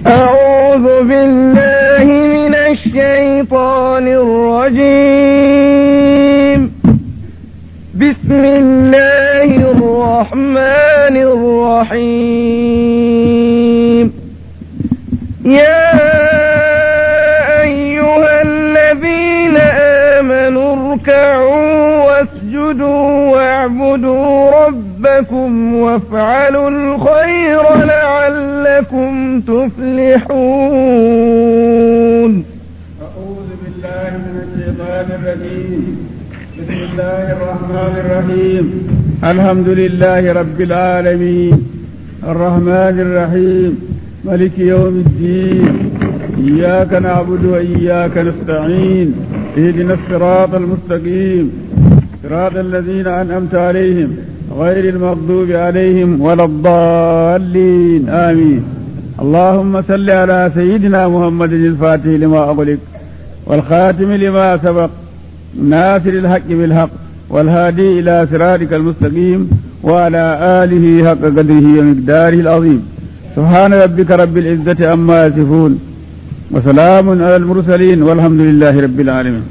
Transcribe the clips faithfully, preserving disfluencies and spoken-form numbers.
أعوذ بالله من الشيطان الرجيم. بسم الله الرحمن الرحيم. يا أيها الذين آمنوا اركعوا واسجدوا واعبدوا ربكم وافعلوا الخير لعلكم تفلحون. أعوذ بالله من الشيطان الرجيم. بسم الله الرحمن الرحيم. الحمد لله رب العالمين الرحمن الرحيم مالك يوم الدين. إياك نعبد وإياك نستعين. اهدنا الصراط المستقيم صراط الذين أنعمت عليهم غير المغضوب عليهم ولا الضالين آمين. اللهم صل على سيدنا محمد الفاتح لما أغلق والخاتم لما سبق ناصر الحق بالحق والهادي إلى صراطك المستقيم وعلى آله حق قدره ومقداره العظيم. سبحان ربك رب العزة عما يصفون وسلام على المرسلين والحمد لله رب العالمين.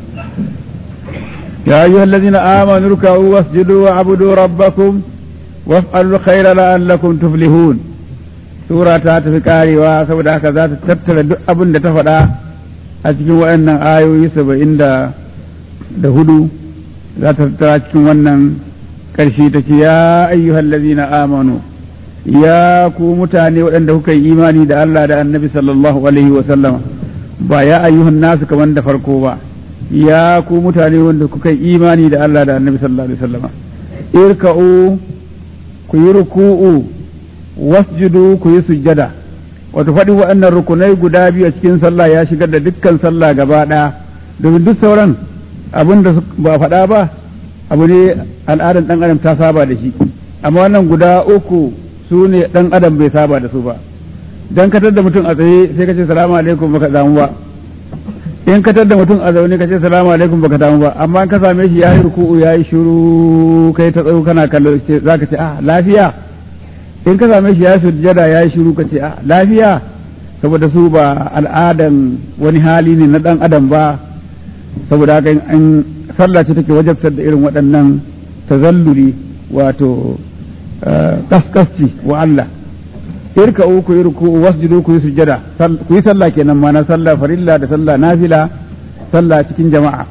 يا أيها الذين آمنوا اركعوا واسجدوا واعبدوا ربكم وافعلوا الخير لعلكم تفلحون. سورة تاتي كاريوا saboda haka za ta tattara duk abin da ta faɗa a cikin waɗannan ayoyi saba'in da hudu za ta tattara cikin wannan ƙarshe ta ce ya ayyuhal ladzina amanu ya ku mutane waɗanda kuka yi imani da Allah da annabi sallallahu alaihi wa sallama ba ya ayyuhan nasu kamar da farko ba ya ku mutane wanda kuka yi imani da Allah da annabi sallallahu alaihi wa sallama irka'u ku yi ruku'u wasjudu ku yi sujjada wato faɗi waɗannan rukunai guda biyu a cikin sallah ya shigar da dukkan sallah gaba ɗaya domin duk sauran abin da ba faɗa ba abu ne al'adar ɗan adam ta saba da shi amma wannan guda uku su ne ɗan adam bai saba da su ba dan katar da mutum a tsaye sai ka ce salamu alaikum baka damu ba in katar da mutum a zaune ka ce salamu alaikum baka damu ba amma in ka same shi yayi ruku'u yayi shiru kai ta tsayo kana kallo zaka ce ah lafiya in ka same shi yayi sujjada yayi shiru ka ce ah lafiya saboda su ba al'adan wani hali ne na ɗan adam ba saboda haka in sallah ce take wajabtar da irin waɗannan tazalluri wato kaskasci wa Allah irka'u ku yi ruku'u wasjudu ku yi sujjada ku yi sallah kenan ma na sallah farilla da sallah nafila sallah cikin jama'a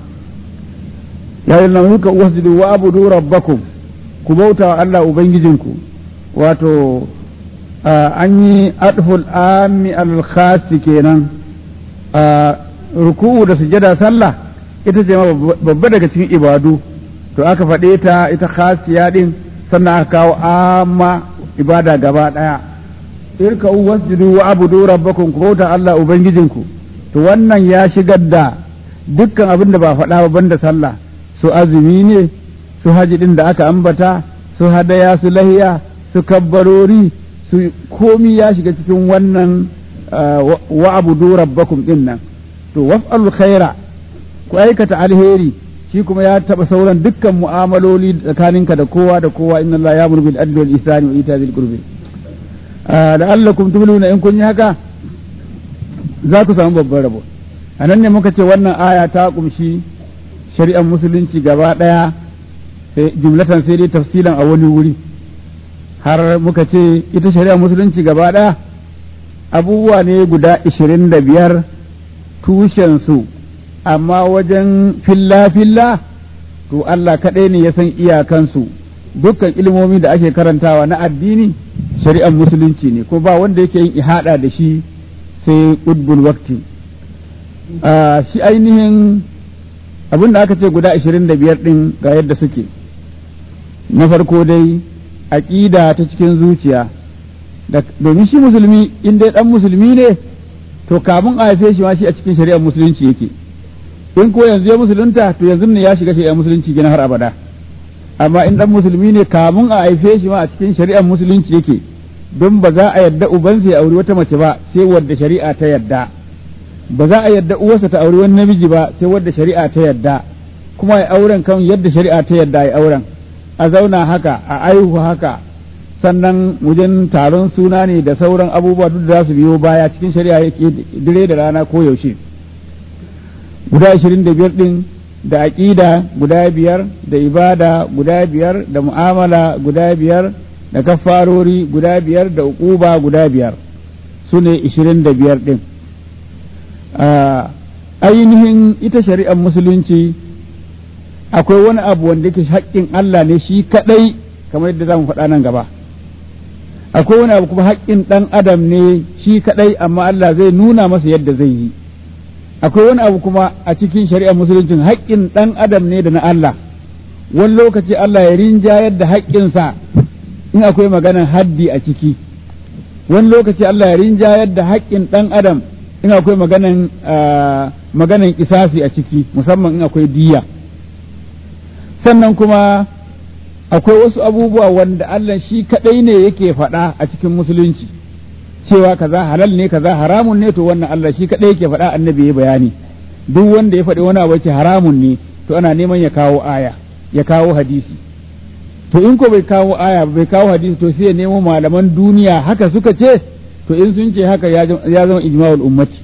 ya yi lamuka wasjudu wa abudu rabbakum ku bauta wa Allah ubangijinku wato an yi adful ami al khasi kenan ruku'u da sujjada sallah ita ce babba daga cikin ibadu to aka faɗe ta ita khasiya din sannan aka kawo amma ibada gaba daya irka'u wasjudu wa abudu rabbakum ku bauta Allah ubangijinku to wannan ya shigar da dukkan abin da ba faɗa ba banda sallah su azumi ne su haji din da aka ambata su hadaya su lahiya su kabbarori su komi ya shiga cikin wannan wa abudu rabbakum din nan to waf'alul khaira ku aikata alheri shi kuma ya taba sauran dukkan mu'amaloli tsakaninka da kowa da kowa inna Allah ya'muru bil adli wal ihsani wa ita'i dhil qurbi la'allakum tuflihuna in kun yi haka za ku samu babban rabo anan ne muka ce wannan aya ta kumshi shari'ar musulunci gaba daya sai jumlatan sai dai tafsilan a wani wuri har muka ce ita shari'ar musulunci gaba daya abubuwa ne guda ishirin da biyar tushen su amma wajen filla-filla to Allah kaɗai ne ya san iyakansu dukkan ilmomi da ake karantawa na addini shari'ar musulunci ne ko ba wanda yake yin ihada da shi sai ƙudbul wakti shi ainihin abin da aka ce guda ashirin da biyar ɗin ga yadda suke na farko dai aƙida ta cikin zuciya domin shi musulmi in dai ɗan musulmi ne to kamun a haife shi ma shi a cikin shari'ar musulunci yake in ko yanzu ya musulunta to yanzu ne ya shiga shari'ar musulunci gina har abada amma in dan musulmi ne kamun a haife shi ma a cikin shari'ar musulunci yake don ba za a yadda ubansa ya auri wata mace ba sai wadda shari'a ta yadda ba za a yadda uwarsa ta auri wani namiji ba sai wadda shari'a ta yadda kuma ya auren kan yadda shari'a ta yadda ya auren a zauna haka a aihu haka sannan wajen taron suna ne da sauran abubuwa duk da za su biyo baya cikin shari'a yake dire da rana ko yaushe guda ashirin da biyar din da aƙida guda biyar da ibada guda biyar da mu'amala guda biyar da kafarori guda biyar da uquba guda biyar su ne ashirin da biyar din ainihin ita shari'ar musulunci akwai wani abu wanda yake haƙƙin Allah ne shi kadai kamar yadda zamu faɗa nan gaba akwai wani abu kuma haƙƙin ɗan adam ne shi kadai amma Allah zai nuna masa yadda zai yi akwai wani abu kuma a cikin shari'ar musuluncin haƙƙin ɗan adam ne da na Allah wani lokaci Allah ya rinjayar da haƙƙinsa in akwai maganan haddi a ciki wani lokaci Allah ya rinjayar da haƙƙin ɗan adam in akwai maganan maganan kisasi a ciki musamman in akwai diya sannan kuma akwai wasu abubuwa wanda Allah shi kadai ne yake faɗa a cikin musulunci cewa kaza halal ne kaza haramun ne to wannan Allah shi kadai yake faɗa annabi ya bayani duk wanda ya faɗi wani abu ce haramun ne to ana neman ya kawo aya ya kawo hadisi to in ko bai kawo aya bai kawo hadisi to sai ya nemo malaman duniya haka suka ce to in sun ce haka ya zama ijma'ul ummati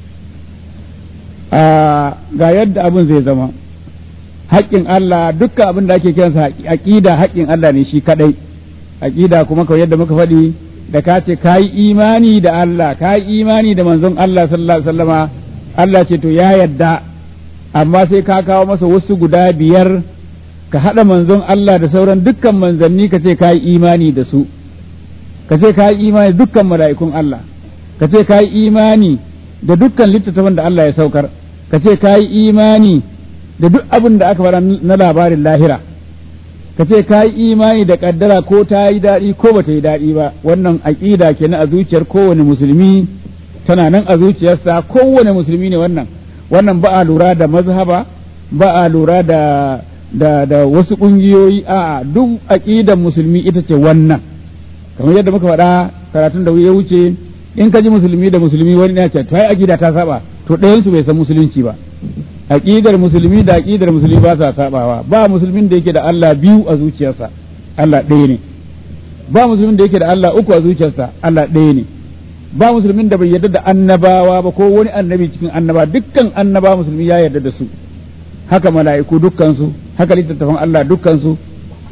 a ga yadda abin zai zama haƙƙin Allah dukkan abin da ake kiransa aqida haƙƙin Allah ne shi kadai aqida kuma kawai yadda muka faɗi da ka ce kai imani da Allah kai imani da manzon Allah sallallahu alaihi wasallama Allah ce to ya yadda amma sai ka kawo masa wasu guda biyar ka haɗa manzon Allah da sauran dukkan manzanni ka ce kai imani da su ka ce kai imani dukkan mala'ikun Allah ka ce kai imani da dukkan littattafan da Allah ya saukar ka ce kai imani da duk abin da aka fara na labarin lahira ka ce ka yi imani da kaddara ko ta yi daɗi ko ba ta yi daɗi ba wannan aƙida kenan a zuciyar kowane musulmi tana nan a zuciyarsa kowane musulmi ne wannan wannan ba a lura da mazhaba ba a lura da da da wasu ƙungiyoyi a duk aƙidan musulmi ita ce wannan kamar yadda muka faɗa karatun da ya wuce in ka ji musulmi da musulmi wani ne ya ce to ai aƙida ta saba to ɗayan su bai san musulunci ba aqidar musulmi da aqidar musulmi ba sa sabawa ba musulmin da yake da Allah biyu a zuciyarsa Allah ɗaya ne ba musulmin da yake da Allah uku a zuciyarsa Allah ɗaya ne ba musulmin da bai yarda da annabawa ba ko wani annabi cikin annaba dukkan annaba musulmi ya yarda da su haka mala'iku dukkan su haka littattafan Allah dukkan su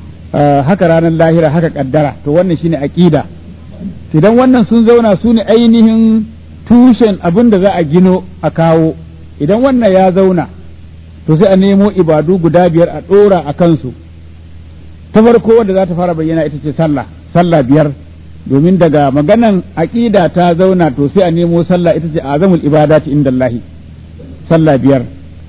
haka ranar lahira haka kaddara to wannan shine aqida idan wannan sun zauna su ne ainihin tushen abin da za a gino a kawo idan wannan ya zauna to sai a nemo ibadu guda biyar a ɗora a kansu ta farko wadda za ta fara bayyana ita ce sallah sallah biyar domin daga maganan aƙida ta zauna to sai a nemo sallah ita ce azamul ibadati indallahi sallah biyar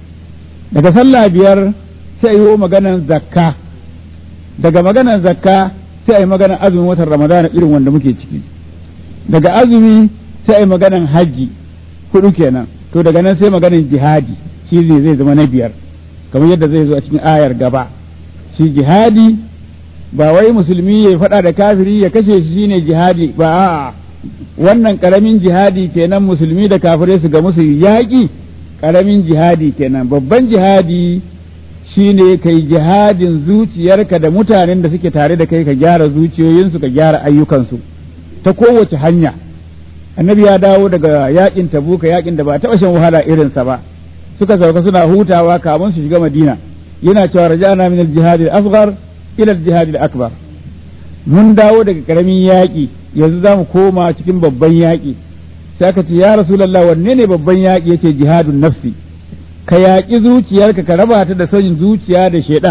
daga sallah biyar sai a yi maganan zakka daga maganan zakka sai a yi maganan azumin watan ramadana irin wanda muke ciki daga azumi sai a yi maganan hajji hudu kenan to daga nan sai maganin jihadi shi zai zama na biyar kamar yadda zai zo a cikin ayar gaba shi jihadi ba wai musulmi ya faɗa da kafiri ya kashe shi shine jihadi ba a'a wannan karamin jihadi kenan musulmi da kafirai su ga musu yaƙi karamin jihadi kenan babban jihadi shine kai jihadin zuciyarka da mutanen da suke tare da kai ka gyara zuciyoyinsu ka gyara ayyukansu ta kowace hanya annabi ya dawo daga yakin tabuka yakin da ba taɓa shan wahala irinsa ba suka sauka suna hutawa kamun su shiga madina yana cewa raja'na min al-jihad al-asghar ila al-jihad al-akbar mun dawo daga karamin yaki yanzu zamu koma cikin babban yaki sai aka ce ya rasulullah wanne ne babban yaki yace jihadun nafsi ka yaki zuciyarka ka raba ta da son zuciya da shedan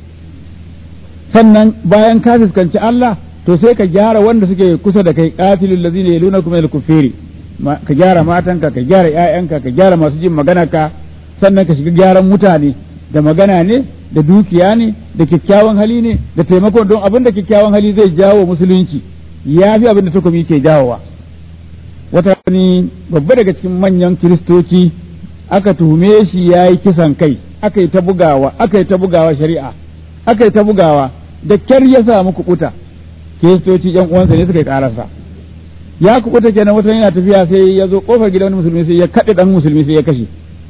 sannan bayan ka fuskanci Allah to sai ka gyara wanda suke kusa da kai qatilul ladzina yalunakum minal kuffari ka gyara matanka ka gyara ƴaƴanka ka gyara masu jin magana ka sannan ka shiga gyaran mutane da magana ne da dukiya ne da kyakkyawan hali ne da taimako don abin da kyakkyawan hali zai jawo musulunci ya fi abin da takobi ke jawowa wata wani babba daga cikin manyan kiristoci aka tuhume shi ya yi kisan kai aka yi ta bugawa aka yi ta bugawa shari'a aka yi ta bugawa da kyar ya samu kuɓuta kiristoci yan uwansa ne suka yi karasa ya kubuta kenan wata yana tafiya sai ya zo kofar gidan wani musulmi sai ya kaɗe ɗan musulmi sai ya kashe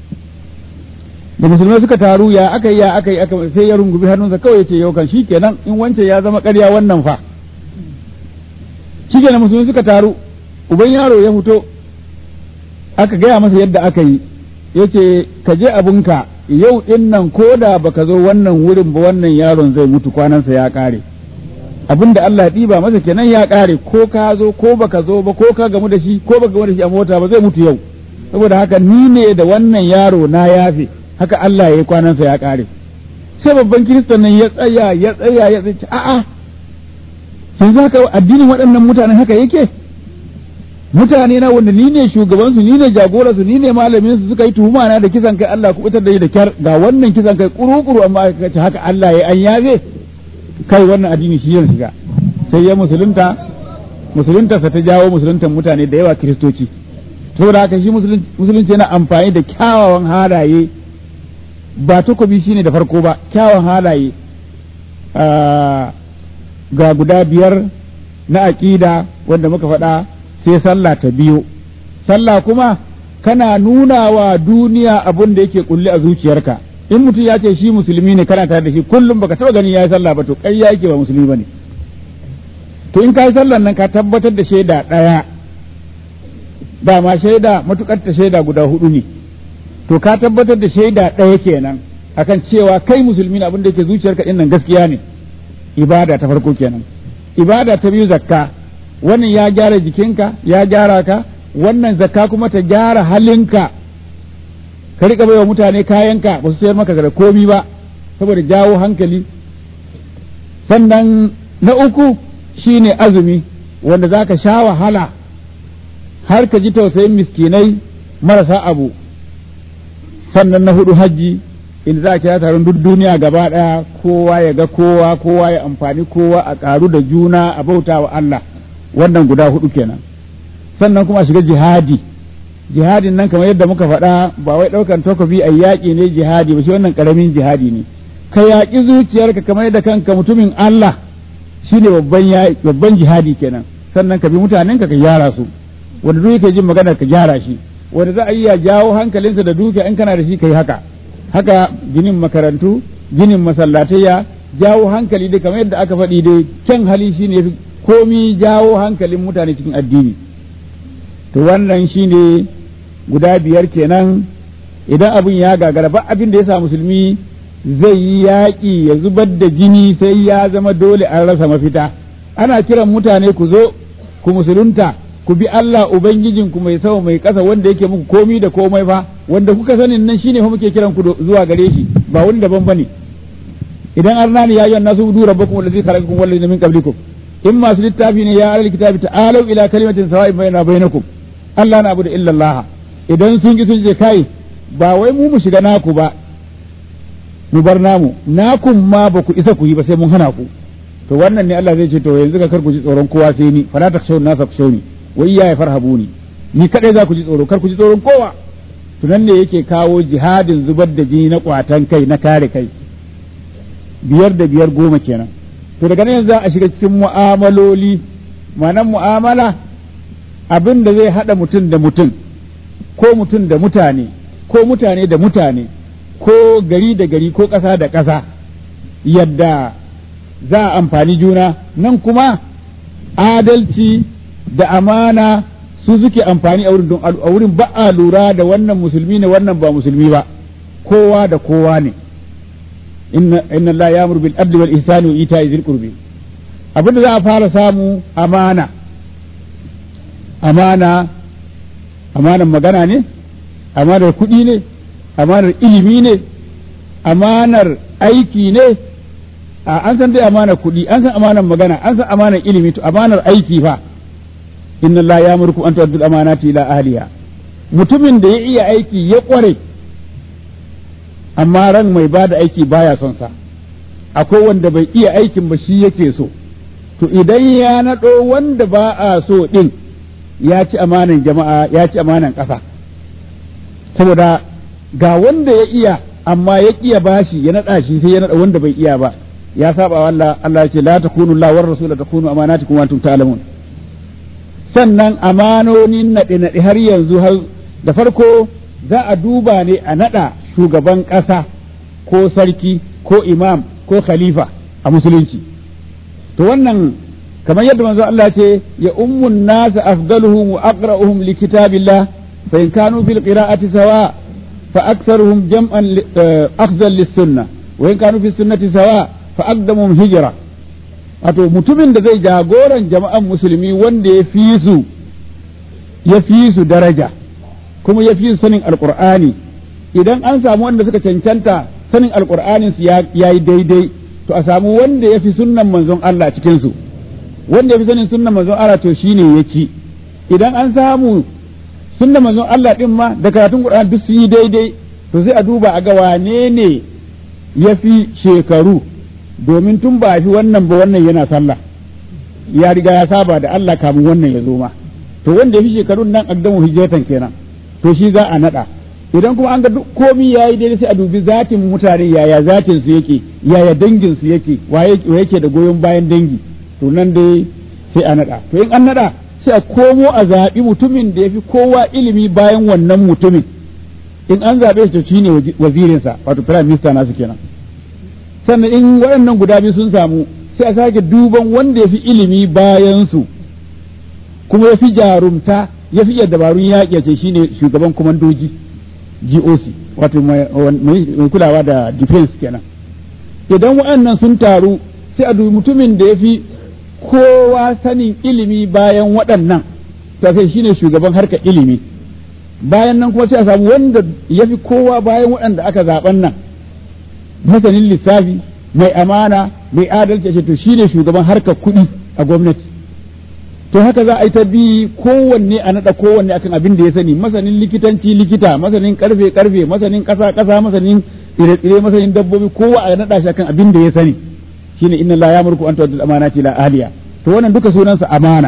da musulmai suka taru ya aka yi ya aka yi aka sai ya rungumi hannunsa kawai ya ce yau kan shi kenan in wance ya zama ƙarya wannan fa shi kenan musulmi suka taru uban yaro ya fito aka gaya masa yadda aka yi yace ka je abunka yau din nan ko da baka zo wannan wurin ba wannan yaron zai mutu kwanansa ya kare abinda Allah ya diba masa kenan ya kare ko ka zo ko baka zo ba ko ka gamu da shi ko baka gamu da shi a mota ba zai mutu yau saboda haka ni ne da wannan yaro na yafe haka Allah ya yi kwanansa ya kare sai babban kiristan nan ya tsaya ya tsaya ya tsaya a'a yanzu haka addinin waɗannan mutanen haka yake mutane na wanda ni ne shugabansu ni ne jagoransu ni ne malamin su suka yi tuhuma na da kisan kai Allah kubutar da shi da kyar ga wannan kisan kai kuru-kuru amma aka ce haka Allah ya an yaze kai wannan addini shi yana shiga sai ya musulunta musulunta sa ta jawo musuluntan mutane da yawa kiristoci saboda haka shi musulunci yana amfani da kyawawan halaye ba takobi shine da farko ba kyawawan halaye ga guda biyar na aqida wanda muka faɗa sai sallah ta biyo sallah kuma kana nuna wa duniya abun da yake kulle a zuciyarka in mutum ya ce shi musulmi ne kana tare da shi kullum baka taba ganin yayi sallah ba to ƙarya yake ba musulmi bane to in kai sallan nan ka tabbatar da shaida ɗaya ba ma shaida matukar ta shaida guda hudu ne to ka tabbatar da shaida ɗaya kenan akan cewa kai musulmi ne abin da yake zuciyarka din nan gaskiya ne ibada ta farko kenan ibada ta biyu zakka wannan ya gyara jikinka ya gyara ka wannan zakka kuma ta gyara halinka ka rika baiwa mutane kayanka ba su sayar maka da komi ba saboda jawo hankali sannan na uku shine azumi wanda zaka sha wahala har ka ji tausayin miskinai marasa abu sannan na hudu hajji in za ka taron duk duniya gaba daya kowa ya ga kowa kowa ya amfani kowa a karu da juna a bauta wa Allah wannan guda hudu kenan sannan kuma a shiga jihadi jihadin nan kamar yadda muka faɗa ba wai ɗaukan takobi a yaƙi ne jihadi ba shi wannan ƙaramin jihadi ne ka yaƙi zuciyarka kamar yadda kanka mutumin Allah shine babban babban jihadi kenan sannan ka bi mutanenka ka gyara su wanda duk yake jin magana ka gyara shi wanda za a iya jawo hankalinsa da dukiya in kana da shi kai haka haka ginin makarantu ginin masallatayya jawo hankali dai kamar yadda aka faɗi dai kyan hali shine komi jawo hankalin mutane cikin addini to wannan shine guda biyar kenan idan abin ya gagara ba abin da ya sa musulmi zai yi yaƙi ya zubar da jini sai ya zama dole an rasa mafita ana kiran mutane ku zo ku musulunta ku bi Allah ubangijinku mai sama mai ƙasa wanda yake muku komi da komai fa wanda kuka sanin nan shine fa muke kiran ku zuwa gare shi ba wani daban bane idan arnani ya yi nasu du rabbakum allazi khalaqakum wal ladina min qablikum in masu littafi ne ya alal kitabi ta'alu ila kalimatin sawa'in bainana bainakum Allah na abudu illa Allah idan sun ki sun ce kai ba wai mu mu shiga naku ba mu bar namu nakun ma ba ku isa ku yi ba sai mun hana ku to wannan ne Allah zai ce to yanzu ka kar ku ji tsoron kowa sai ni fala takshawun nasa kushawni wai ya farhabuni ni kadai za ku ji tsoro kar ku ji tsoron kowa to nan ne yake kawo jihadin zubar da jini na kwatan kai na kare kai biyar da biyar goma kenan to daga nan za a shiga cikin mu'amaloli ma'anan mu'amala abin da zai hada mutum da mutum ko mutum da mutane ko mutane da mutane ko gari da gari ko ƙasa da ƙasa yadda za a amfani juna nan kuma adalci da amana su suke amfani a wurin don a wurin ba a lura da wannan musulmi ne wannan ba musulmi ba kowa da kowa ne inna inna Allah ya'muru bil adli wal ihsani wa ita'i dhil qurbi abinda za a fara samu amana amana amanar magana ne amanar kuɗi ne amanar ilimi ne amanar aiki ne an san dai amanar kuɗi an san amanar magana an san amanar ilimi to amanar aiki fa inna Allah ya'murukum an tu'addu al-amanati ila ahliha mutumin da ya iya aiki ya kware amma ran mai bada aiki baya son sa akwai wanda bai iya aikin ba shi yake so to idan ya nado wanda ba a so din ya ci amanan jama'a ya ci amanan ƙasa saboda ga wanda ya iya amma ya kiya bashi ya nada shi sai ya nada wanda bai iya ba ya saba wa Allah Allah ya ce la takunu la war rasul takunu amanatikum wa antum ta'lamun sannan amanonin nade nade har yanzu har da farko za a duba ne a nada shugaban ƙasa ko sarki ko imam ko khalifa a musulunci to wannan kamar yadda manzo Allah ce ya ummun nas afdaluhum wa aqra'uhum li kitabillah fa in kanu fil qira'ati sawa fa aktharuhum jam'an afdal lis sunnah wa in kanu fi sunnati sawa fa aqdamuhum hijra. wato mutumin da zai jagoran jama'an musulmi wanda ya fi su ya fi su daraja kuma ya fi su sanin alqur'ani, idan an samu wanda suka cancanta sanin alqur'anin su yayi daidai to a samu wanda ya fi sunnan manzon Allah cikin su, wanda ya fi sanin sunnan manzon Allah to shine ya ci. Idan an samu sunnan manzon Allah din ma da karatun Qur'ani duk su yi daidai to sai a duba a ga wane ne ya fi shekaru, domin tun ba a fi wannan ba wannan yana sallah ya riga ya saba da Allah kamun wannan ya zo ma, to wanda ya fi shekarun nan aqdamu hijratan kenan to shi za a nada. Idan kuma an ga duk komai yayi daidai sai a dubi zatin mutane, yaya zatin su yake, yaya dangin su yake, waye yake da goyon bayan dangi, to nan dai sai a nada. To in an nada sai a komo a zaɓi mutumin da ya fi kowa ilimi bayan wannan mutumin, in an zaɓe shi shi ne wazirinsa wato prime minister nasu kenan. Sannan in waɗannan guda biyu sun samu sai a sake duban wanda ya fi ilimi bayan su kuma ya fi jarumta ya fi iya dabarun yaƙi ce shi ne shugaban kwamandoji G O C wato mai kulawa da defense kenan. Idan waɗannan sun taru sai a dubi mutumin da ya fi kowa sanin ilimi bayan waɗannan ta sai shine shugaban harkar ilimi, bayan nan kuma sai a samu wanda ya fi kowa bayan waɗanda aka zaɓen nan masanin lissafi mai amana mai adalci ce to shine shugaban harkar kuɗi a gwamnati. To haka za a yi ta bi kowanne a naɗa kowanne akan abin da ya sani, masanin likitanci likita, masanin karfe karfe, masanin ƙasa ƙasa, masanin tsire-tsire, masanin dabbobi, kowa a naɗa shi akan abin da ya sani. Shine inna la yamurku an tu'addul amanati ila ahliha. To wannan duka sunansa amana.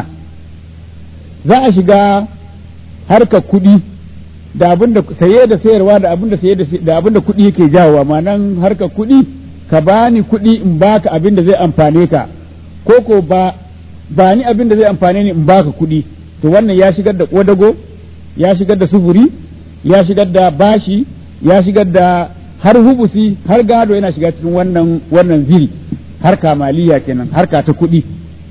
Za a shiga harkar kuɗi da abin da saye da sayarwa da abin da saye da abin da kuɗi yake jawowa, ma'anan harkar kuɗi ka bani kuɗi in baka abin da zai amfane ka, ko ko ba ba ni abin da zai amfane ni in baka kuɗi. To wannan ya shigar da kodago, ya shigar da sufuri, ya shigar da bashi, ya shigar da har hubusi, har gado yana shiga cikin wannan wannan ziri. Harka maliya kenan, harka ta kuɗi.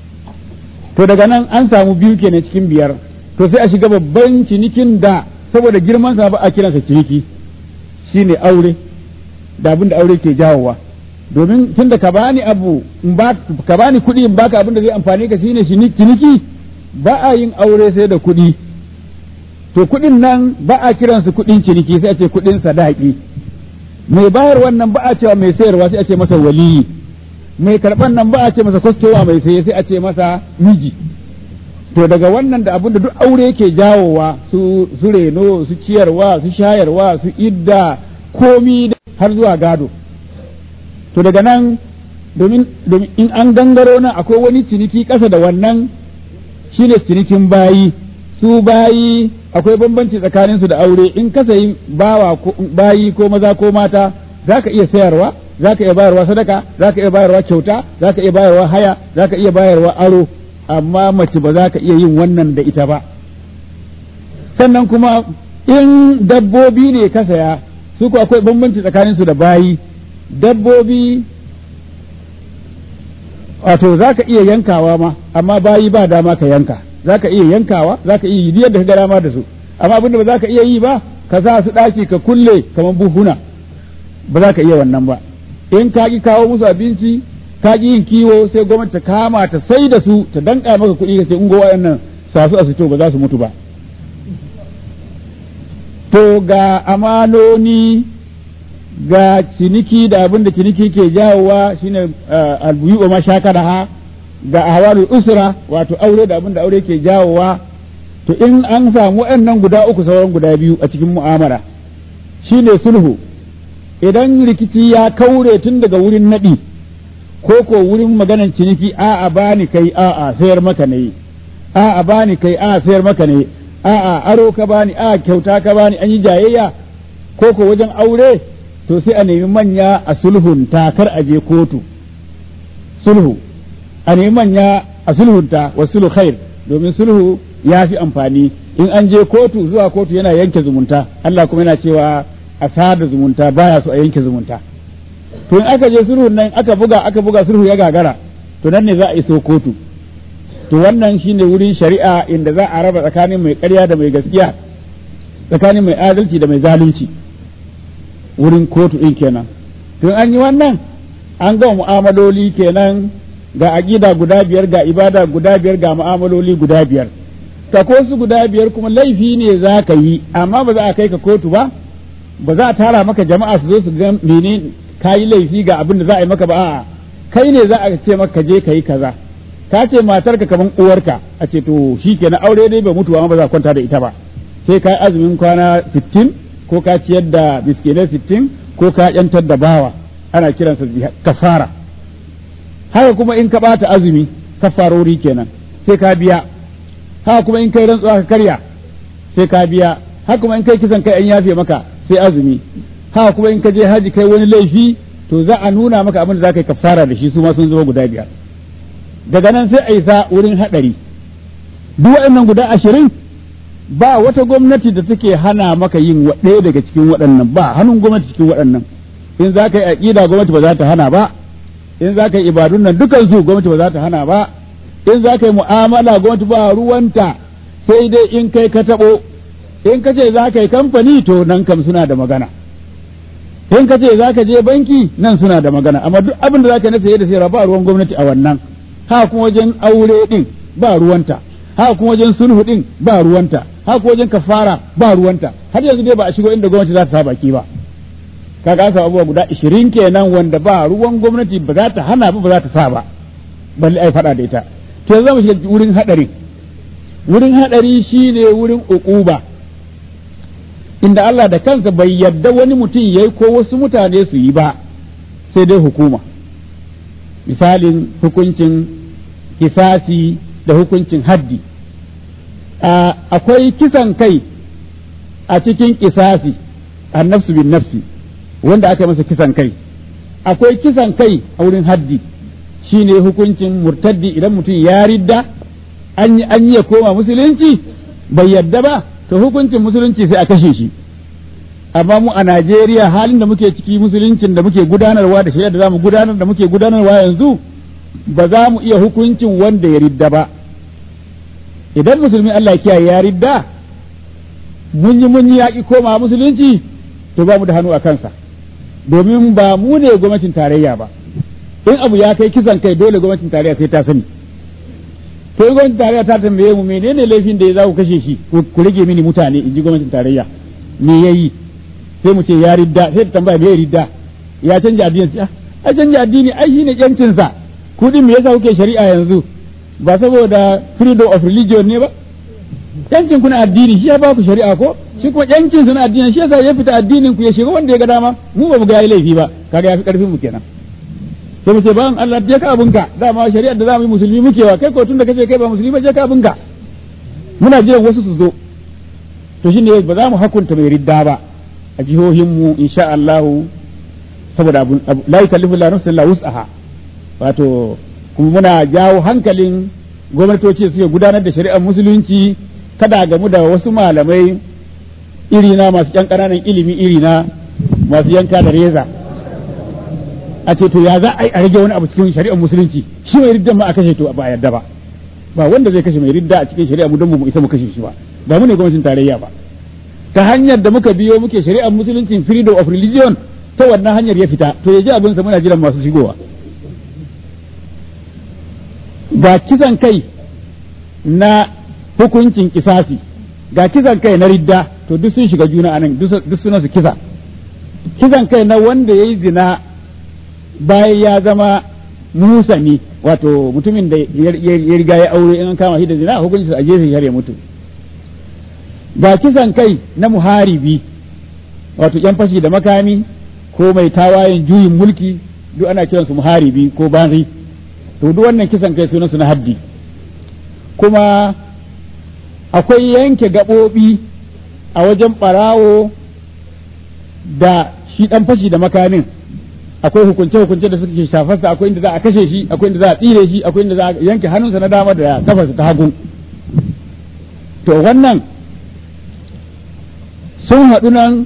To daga nan an samu biyu kenan cikin biyar, to sai a shiga babban cinikin da saboda girman sa ba a kiransa ciniki, shine aure da abin da aure ke jawowa. Domin tunda ka bani abu in ba ka bani kuɗi in baka abin da zai amfane ka shine ciniki, ba a yin aure sai da kuɗi. To kuɗin nan ba a kiransu kuɗin ciniki, sai a ce kuɗin sadaki. Mai bayar wannan ba a cewa mai sayarwa, sai a ce masa waliyi. Mai karɓan nan ba a ce masa kwastowa mai saye, sai a ce masa miji. To daga wannan da abin da duk aure yake jawowa, su su reno, su ciyarwa, su shayarwa, su idda, komi har zuwa gado. To daga nan domin domin in an gangaro nan akwai wani ciniki ƙasa da wannan shine cinikin bayi. Su bayi akwai bambanci tsakanin su da aure. In ka sayi bawa ko bayi ko maza ko mata zaka iya sayarwa, zaka iya bayarwa sadaka, zaka iya bayarwa kyauta, zaka iya bayarwa haya, zaka iya bayarwa aro, amma mace ba za ka iya yin wannan da ita ba. Sannan kuma in dabbobi ne ka saya, su ko akwai bambanci tsakanin su da bayi. Dabbobi wato za ka iya yankawa ma, amma bayi ba dama ka yanka. Za ka iya yankawa, za ka iya yi yadda ka ga dama da su, amma abinda ba za ka iya yi ba ka sa su ɗaki ka kulle kamar buhuna, ba za ka iya wannan ba. In ka ki kawo musu abinci, ka ki yin kiwo, sai gwamnati ta kama ta sai da su ta danka maka kuɗi ka ce in go wayannan sa su a su ba za su mutu ba. To ga amanoni, ga ciniki da abin da ciniki ke jawowa shine albuyu wa mashakaraha, ga ahwalul usra wato aure da abin da aure ke jawowa. To in an samu waɗannan guda uku sauran guda biyu a cikin mu'amala shine sulhu. Idan rikici ya kaure tun daga wurin naɗi ko ko wurin maganan ciniki, a'a bani kai, a'a sayar maka ne, a'a bani kai, a'a sayar maka ne, a'a aro ka bani, a'a kyauta ka bani, an yi jayayya ko ko wajen aure, to sai a nemi manya a sulhunta, kar a je kotu. Sulhu a nemi manya a sulhunta, wa sulhu khair, domin sulhu ya fi amfani. In an je kotu, zuwa kotu yana yanke zumunta. Allah kuma yana cewa a sada zumunta, baya so a yanke zumunta. To in aka je sulhun nan aka buga aka buga sulhu ya gagara, to nan ne za a iso kotu. to wannan shine wurin shari'a inda za a raba tsakanin mai ƙarya da mai gaskiya, tsakanin mai adalci da mai zalunci, wurin kotu ɗin kenan. tun an yi wannan an ga mu'amaloli kenan, ga aƙida guda biyar, ga ibada guda biyar, ga mu'amaloli guda biyar. ka ko su guda biyar kuma laifi ne za ka yi, amma ba za a kai ka kotu ba, ba za a tara maka jama'a su zo su ga mene ka yi laifi ga abin da za a yi maka ba, a'a kai ne za a ce maka je ka yi kaza. ka ce matarka kaman uwarka, a ce to shi kenan aure dai ba mutu amma ba za a kwanta da ita ba, sai ka yi azumin kwana sittin ko ka ciyar da miskinai sittin ko ka yantar da bawa, ana kiransa kafara. haka kuma in ka bata azumi kafarori kenan sai ka biya, haka kuma in kai rantsuwa ka karya sai ka biya, haka kuma in kai kisan kai an yafe maka sai azumi, haka kuma in ka je haji kai wani laifi to za a nuna maka abin da za ka yi kafara da shi, su ma sun zama guda biyar. daga nan sai a isa wurin haɗari. duk waɗannan guda ashirin ba wata gwamnati da take hana maka yin ɗaya daga cikin waɗannan, ba hannun gwamnati cikin waɗannan. in za ka yi aƙida gwamnati ba za ta hana ba, in za ka yi ibadun nan dukansu gwamnati ba za ta hana ba, in za ka yi mu'amala gwamnati ba ruwanta, sai dai in kai ka taɓo. in ka ce za ka yi kamfani to nan kam suna da magana, in ka ce za ka je banki nan suna da magana, amma duk abin da za ka na saye da sayarwa ba ruwan gwamnati a wannan. haka kuma wajen aure din ba ruwanta, haka kuma wajen sulhu din ba ruwanta, haka kuma wajen kafara ba ruwanta. har yanzu dai ba a shigo inda gwamnati za ta sa baki ba. kaga an samu abubuwa guda ishirin kenan wanda ba ruwan gwamnati, ba za ta hana ba, ba za ta sa ba, balle ai faɗa da ita. to yanzu mu shiga wurin hadari. wurin hadari shine wurin uquba, inda Allah da kansa bai yadda wani mutum yayi ko wasu mutane su yi ba, sai dai hukuma. misalin hukuncin kisasi da hukuncin haddi. akwai kisan kai a cikin kisasi, annafsu bin nafsi, wanda aka masa kisan kai. akwai kisan kai a wurin haddi, shine hukuncin murtaddi, idan mutum ya ridda an yi an ya koma musulunci bai yadda ba, to hukuncin musulunci sai a kashe shi. amma mu a Najeriya halin da muke ciki, musuluncin da muke gudanarwa da shari'a da zamu gudanar da muke gudanarwa yanzu, ba za mu iya hukuncin wanda ya ridda ba. idan musulmi Allah ya kiyaye ya ridda, mun yi mun yi yaƙi koma musulunci, to ba mu da hannu a kansa, domin ba mu ne gwamnatin tarayya ba. in abu ya kai kisan kai dole gwamnatin tarayya sai ta sani. to in gwamnatin tarayya ta tambaye mu menene laifin da ya za ku kashe shi, ku rage mini mutane, in ji gwamnatin tarayya, me yayi? sai mu ce ya ridda. sai ta tambaya me ridda? ya canja addini. a canja addini ai shine yancin sa. kudin me yasa kuke shari'a yanzu? ba saboda freedom of religion ne ba? yancin ku na addini shi ya ba ku shari'a ko? shi kuma yancin sa na addini shi yasa ya fita addinin ku ya shiga wanda ya ga dama. mu ba mu ga yayi laifi ba, kaga ya fi karfin mu kenan. sai mu ce ba Allah je ka abunka, dama shari'ar da za mu yi musulmi muke wa, kai ko tun da kace kai ba musulmi ba je ka abunka. muna jiran wasu su zo. to shine ba za mu hakunta mai ridda ba a jihohinmu insha Allah, saboda la yukallifu Allahu nafsan illa wus'aha. wato kuma muna jawo hankalin gwamnatoci suke gudanar da shari'ar musulunci, kada ga mu da wasu malamai irina masu yan ƙananan ilimi irina masu yanka da reza, a ce to ya za a yi a rage wani abu cikin shari'ar musulunci, shi mai riddan ma a kashe, to ba a yarda ba. ba wanda zai kashe mai ridda a cikin shari'a mu don mu isa mu kashe shi ba, ba mu ne gwamnatin tarayya ba. ta hanyar da muka biyo muke shari'ar musulunci, freedom of religion, ta wannan hanyar ya fita, to ya ji abinsa muna jiran masu shigowa. ga kisan kai na hukuncin kisasi, ga kisan kai na ridda, to duk sun shiga juna anan, duk suna su kisa. kisan kai na wanda ya yi zina bayan ya zama musani, wato mutumin da ya riga ya aure, in an kama shi da zina hukuncin a jefe har ya mutu. ga kisan kai na muharibi, wato yan fashi da makami ko mai tawayen juyin mulki, duk ana kiransu muharibi ko banri. to duk wannan kisan kai sunansu na haddi. kuma akwai yanke gaɓoɓi a wajen ɓarawo da shi ɗan fashi da makamin, akwai hukunce-hukunce da suke shafarsa, akwai inda za a kashe shi, akwai inda za a tsire shi, akwai inda za a yanke hannunsa na dama da kafarsa ta hagu. to wannan sun haɗu nan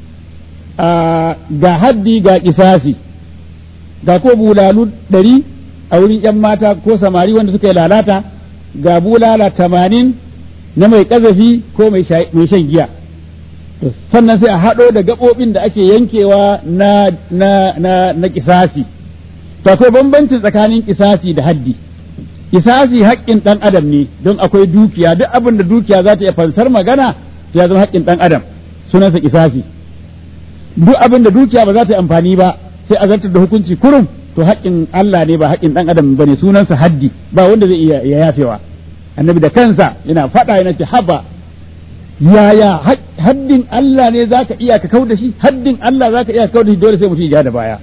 ga haddi ga kisasi, ga ko bulalu ɗari a wurin ‘yan mata ko samari wanda suka yi lalata, ga bulala tamanin na mai ƙazafi ko mai shan giya. Sannan sai a haɗo da gaɓoɓin da ake yankewa na na na na kisasi. To akwai bambancin tsakanin kisasi da haddi. Kisasi haƙƙin ɗan adam ne don akwai dukiya, duk abin da dukiya za ta iya fansar magana ya zama haƙƙin ɗan adam, sunansa kisasi. Duk abin da dukiya ba za ta yi amfani ba sai a zartar da hukunci kurum, to haƙƙin Allah ne ba haƙƙin ɗan adam ba ne, sunansa haddi, ba wanda zai iya ya yafewa. Annabi da kansa yana faɗa yana ce haba yaya haddin Allah ne za ka iya ka kau da shi, haddin Allah za ka iya ka kau da shi, dole sai mutum ya da baya.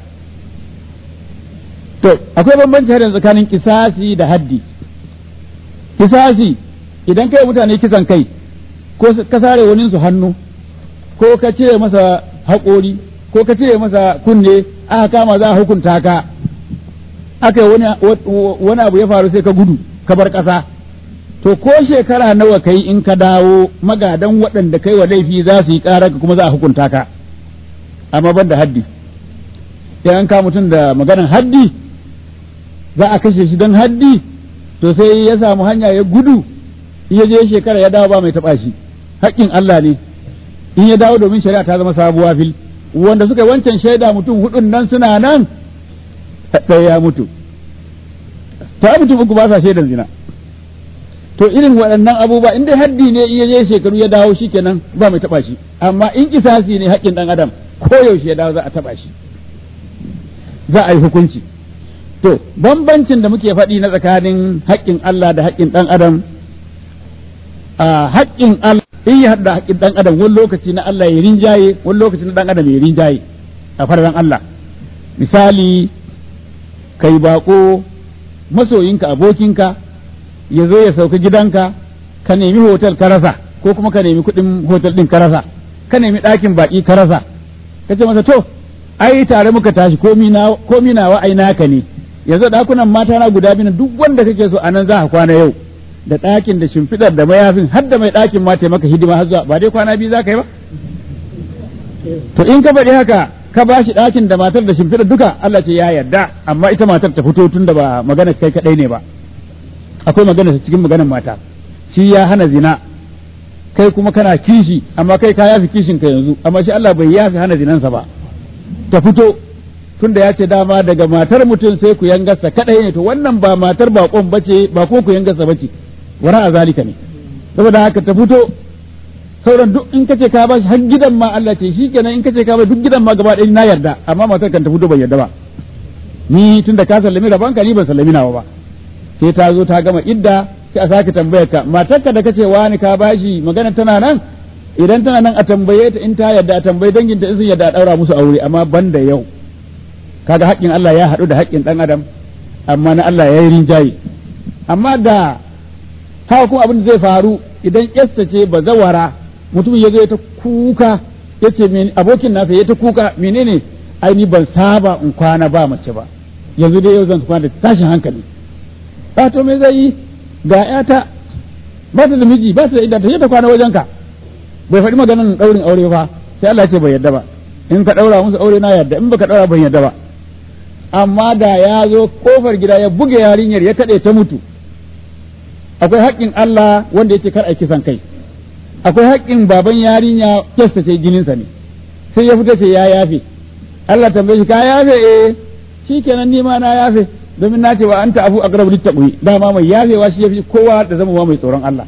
To akwai bambanci hadin tsakanin kisasi da haddi. Kisasi idan kai mutane kisan kai ko ka sare wani su hannu ko ka cire masa haƙori ko ka cire masa kunne aka kama za a hukunta ka, aka wani wani abu ya faru sai ka gudu ka bar ƙasa, to ko shekara nawa kai in ka dawo magadan waɗanda kai wa laifi za su yi ƙara ka kuma za a hukunta ka, amma ban da haddi. Sai an kama mutum da maganan haddi za a kashe shi don haddi, to sai ya samu hanya ya gudu, in ya je shekara ya dawo ba mai taɓa shi, haƙƙin Allah ne. In ya dawo domin shari'a ta zama sabuwa fil, wanda suka wancan shaida mutum hudun nan suna nan, ɗaya ya mutu, ta mutum uku ba sa shaidan zina. To irin waɗannan abubuwa in dai haddi ne in ya je shekaru ya dawo shi kenan ba mai taɓa shi, amma in kisasi ne haƙƙin ɗan adam ko yaushe ya dawo za a taɓa shi, za a yi hukunci. To bambancin da muke faɗi na tsakanin haƙƙin Allah da haƙƙin ɗan adam, a haƙƙin Allah in ya haɗa haƙƙin ɗan adam wani lokaci na Allah ya rinjaye, wani lokaci na ɗan adam ya rinjaye a fararen Allah. Misali kai baƙo masoyinka abokinka ya zo ya sauka gidanka, ka nemi hotel ka rasa ko kuma ka nemi kuɗin hotel ɗin ka rasa, ka nemi ɗakin baƙi ka rasa, ka ce masa to ai tare muka tashi komi nawa ai naka ne, yanzu ɗakunan mata na guda biyu duk wanda kake so anan za ka kwana yau, da ɗakin da shimfiɗar da mayafin har da mai ɗakin ma taimaka hidima har zuwa ba dai kwana biyu za ka yi ba. To in ka faɗi haka ka ba shi ɗakin da matar da shimfiɗar duka, Allah ce ya yarda, amma ita matar ta fito tun da ba magana kai kaɗai ne ba, akwai magana cikin maganar mata. Shi ya hana zina, kai kuma kana kishi, amma kai ka yafi kishin ka yanzu, amma shi Allah bai yafi hana zinansa ba. Ta fito tunda ya ce dama daga matar mutum sai ku yangarsa kadai ne, to wannan ba matar baƙon bace ba ko ku yangarsa bace, wara a zalika ne. Saboda haka ta fito, sauran duk in kace ka bashi har gidan ma Allah ce shi kenan, in kace ka bashi duk gidan ma gaba ɗaya na yarda, amma matar kan ta fito bai yarda ba. Ni tunda ka sallami rabanka ni ban sallami nawa ba. Sai ta zo ta gama idda sai a sake tambayar ka, matarka da kace wani ka bashi magana tana nan, idan tana nan a tambaye ta, in ta yarda a tambayi danginta in sun yarda a daura musu aure, amma banda yau. Kaga haƙƙin Allah ya haɗu da haƙƙin ɗan adam, amma na Allah ya yi rinjaye. Amma da haka kuma abin da zai faru idan yasta ce ba zawara, mutum ya zo ya ta kuka, ya ce abokin nasa ya ta kuka, menene ai ni ban saba in kwana ba mace ba, yanzu dai yau zan kwana da tashin hankali. Ba to me zai yi, ga ƴata ba ta da miji ba ta da idda, ta je ta kwana wajenka. Bai faɗi maganar ɗaurin aure ba, sai Allah ce bai yarda ba, in ka ɗaura musu aure na yarda, in baka ɗaura ban yarda ba. Amma da ya zo kofar gida ya buge yarinyar ya kaɗe ta mutu, akwai haƙƙin Allah wanda yake kar a kisan kai, akwai haƙƙin baban yarinya kesta ce jininsa ne, sai ya fita ce ya yafe. Allah tambaye shi ka yafe, eh shikenan ni ma na yafe, domin na ce wa anta afu aqrabu littaqwi, dama mai yafewa shi yafi kowa da zama mai tsoron Allah.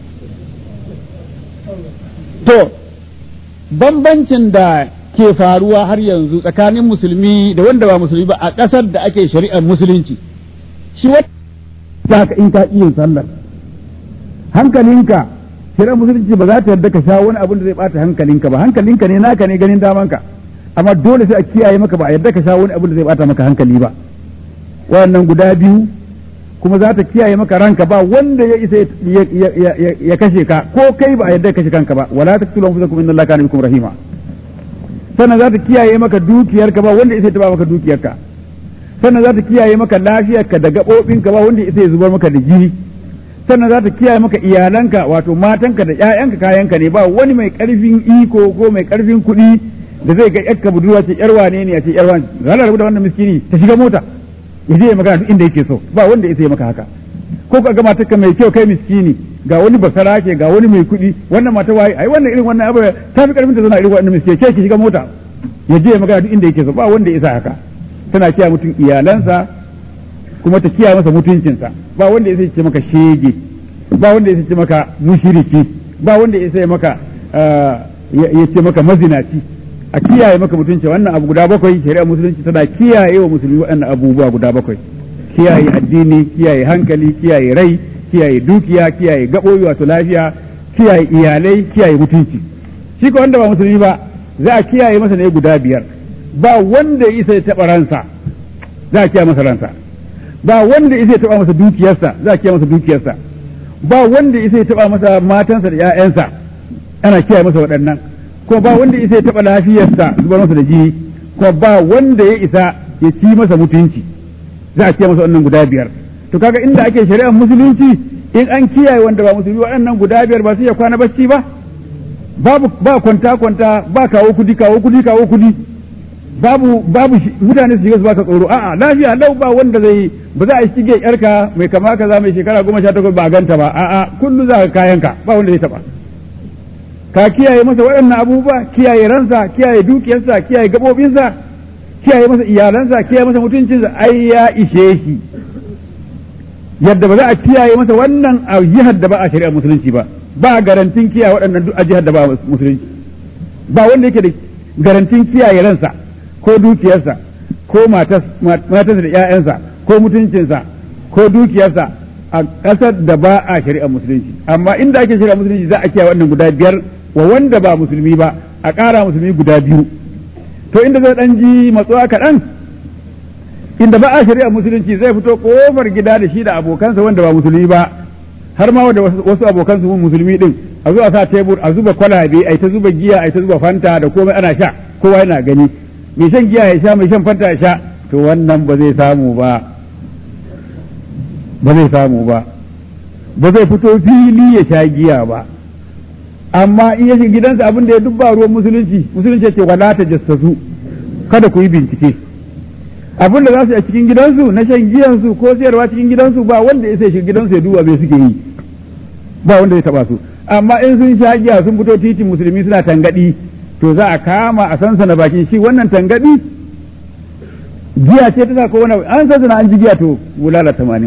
To bambancin da ke faruwa har yanzu tsakanin musulmi da wanda ba musulmi ba a ƙasar da ake shari'ar musulunci, shi wata in ka iya sallar hankalinka, shari'ar musulunci ba za ta yarda ka sha wani abin da zai bata hankalinka ba, hankalinka ne naka ne ganin damanka, amma dole sai a kiyaye maka ba a yarda ka sha wani abin da zai bata maka hankali ba. Wannan guda biyu kuma za ta kiyaye maka ranka, ba wanda ya isa ya kashe ka, ko kai ba a yarda kashe kanka ba, wala taqtulu anfusakum innallaha kana bikum rahima. Sannan za ta kiyaye maka dukiyarka, ba wanda isa ya taba maka dukiyarka. Sannan za ta kiyaye maka lafiyarka da gaɓoɓinka, ba wanda isa ya zubar maka da jini. Sannan za ta kiyaye maka iyalanka, wato matanka da ƴaƴanka kayanka ne, ba wani mai ƙarfin iko ko mai ƙarfin kuɗi da zai ga ƴarka budurwa ce ƴar wane ne a ce ƴar wane, ga rabu da wannan miskini ta shiga mota ya je ya magana duk inda yake so, ba wanda isa ya maka haka. ko ka ga matarka mai kyau kai miskini ga wani basarake ga wani mai kuɗi wannan mata waye ai wannan irin wannan abu ta fi karfin ta zana irin wannan miskini ke ki shiga mota ya je magana duk inda yake so ba wanda ya isa haka tana kiyaye mutum iyalansa kuma ta kiyaye masa mutuncinsa ba wanda ya ce maka shege ba wanda ya ce maka mushriki ba wanda ya ce maka ya ce maka mazinaci a kiyaye maka mutunci wannan abu guda bakwai shari'a musulunci tana kiyaye wa musulmi waɗannan abubuwa guda bakwai kiyaye addini kiyaye hankali kiyaye rai kiyaye dukiya kiyaye gaɓoɓi wato lafiya kiyaye iyalai kiyaye mutunci shi ko wanda ba musulmi ba za a kiyaye masa ne guda biyar ba wanda ya isa ya taɓa ransa za a kiyaye masa ransa ba wanda ya isa ya taɓa masa dukiyarsa za a kiyaye masa dukiyarsa ba wanda ya isa ya taɓa masa matansa da 'ya'yansa ana kiyaye masa waɗannan ko ba wanda ya isa ya taɓa lafiyarsa zubar masa da jini ko ba wanda ya isa ya ci masa mutunci za a kiyaye masa wannan guda biyar to kaga inda ake shari'ar musulunci in an kiyaye wanda ba musulmi waɗannan guda biyar ba su ya kwana bacci ba babu ba kwanta kwanta ba kawo kudi kawo kudi kawo kudi babu babu mutane su shiga su baka tsoro a'a lafiya lau ba wanda zai ba za a shige yarka mai kama kaza mai shekara goma sha takwas ba a ganta ba a'a kullu za ka kayanka ba wanda zai taba ka kiyaye masa waɗannan abubuwa kiyaye ransa kiyaye dukiyarsa kiyaye gabobinsa kiyaye masa iyalansa kiyaye masa mutuncinsa ai ya ishe shi yadda ba za a kiyaye masa wannan a jihar da ba a shari'ar musulunci ba ba garantin kiyaye waɗannan duk a jihar da ba musulunci ba wanda yake da garantin kiyaye ransa ko dukiyarsa ko matarsa da 'ya'yansa ko mutuncinsa ko dukiyarsa a ƙasar da ba a shari'ar musulunci amma inda ake shari'ar musulunci za a kiyaye wannan guda biyar wa wanda ba musulmi ba a ƙara musulmi guda biyu to inda zai ɗan ji matsuwa kaɗan inda ba a shari'ar musulunci zai fito ƙofar gida da shi da abokansa wanda ba musulmi ba har ma da wasu abokansu mun musulmi din a zuwa sa tebur a zuba kwalabe a ta zuba giya a ta zuba fanta da komai ana sha kowa yana gani mai shan giya ya sha mai shan fanta ya sha to wannan ba zai samu ba ba zai samu ba ba zai fito fili ya sha giya ba amma in ya shiga gidansa abin da ya dubba ruwan musulunci musulunci ce wala ta jassasu kada ku yi bincike abin da za su yi a cikin gidansu na shan giyansu ko sayarwa cikin gidansu ba wanda ya sai shiga gidansu ya duba bai suke yi ba wanda zai taba su amma in sun sha giya sun fito titin musulmi suna tangadi to za a kama a sansana bakin shi wannan tangadi giya ce ta sa ko wani an sansana an ji giya to bulala tamanin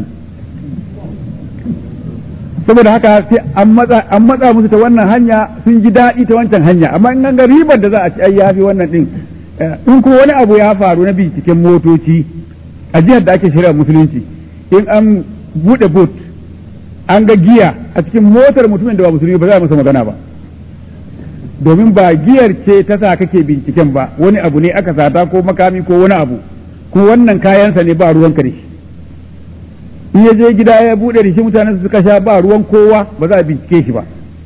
saboda haka sai an matsa an matsa musu ta wannan hanya sun ji daɗi ta wancan hanya amma in an ga ribar da za a ci ai yafi wannan din in kuma wani abu ya faru na binciken motoci a jihar da ake shari'a musulunci in an bude boot an ga giya a cikin motar mutumin da ba musulmi ba za a masa magana ba domin ba giyar ce ta sa kake binciken ba wani abu ne aka sata ko makami ko wani abu ko wannan kayansa ne ba ruwan kare in ya je gida ya bude da shi mutanen su suka sha ba ruwan kowa ba za a bincike shi ba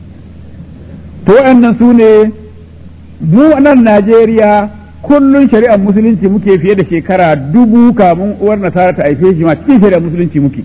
to waɗannan su ne mu nan Najeriya kullun shari'ar musulunci muke fiye da shekara dubu kamun uwar nasara ta haife shi ma cikin shari'ar musulunci muke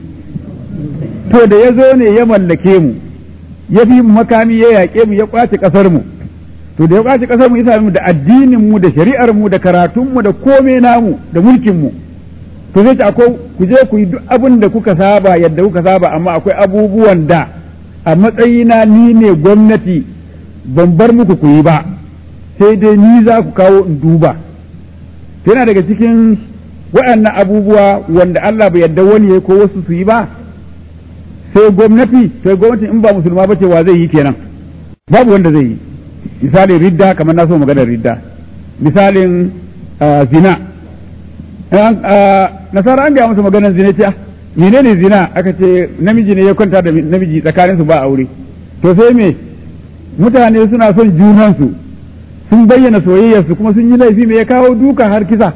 to da ya zo ne ya mallake mu ya fi makami ya yaƙe mu ya kwace ƙasar mu to da ya kwace ƙasar mu ya sami mu da addinin mu da shari'ar mu da karatun mu da kome namu da mulkin mu to sai akwai ku je ku yi duk abin da kuka saba yadda kuka saba amma akwai abubuwan da a matsayina ni ne gwamnati ban bar muku ku yi ba sai dai ni za ku kawo in duba yana daga cikin waɗannan abubuwa wanda Allah bai yarda wani ya ko wasu su yi ba sai gwamnati sai gwamnati in ba musulma ba ce wa zai yi kenan babu wanda zai yi misalin ridda kamar na so maganar ridda misalin zina nasara an gaya masa maganar zina ce menene zina aka ce namiji ne ya kwanta da namiji tsakaninsu ba aure to sai me mutane suna son junansu sun bayyana soyayyarsu kuma sun yi laifi me ya kawo duka har kisa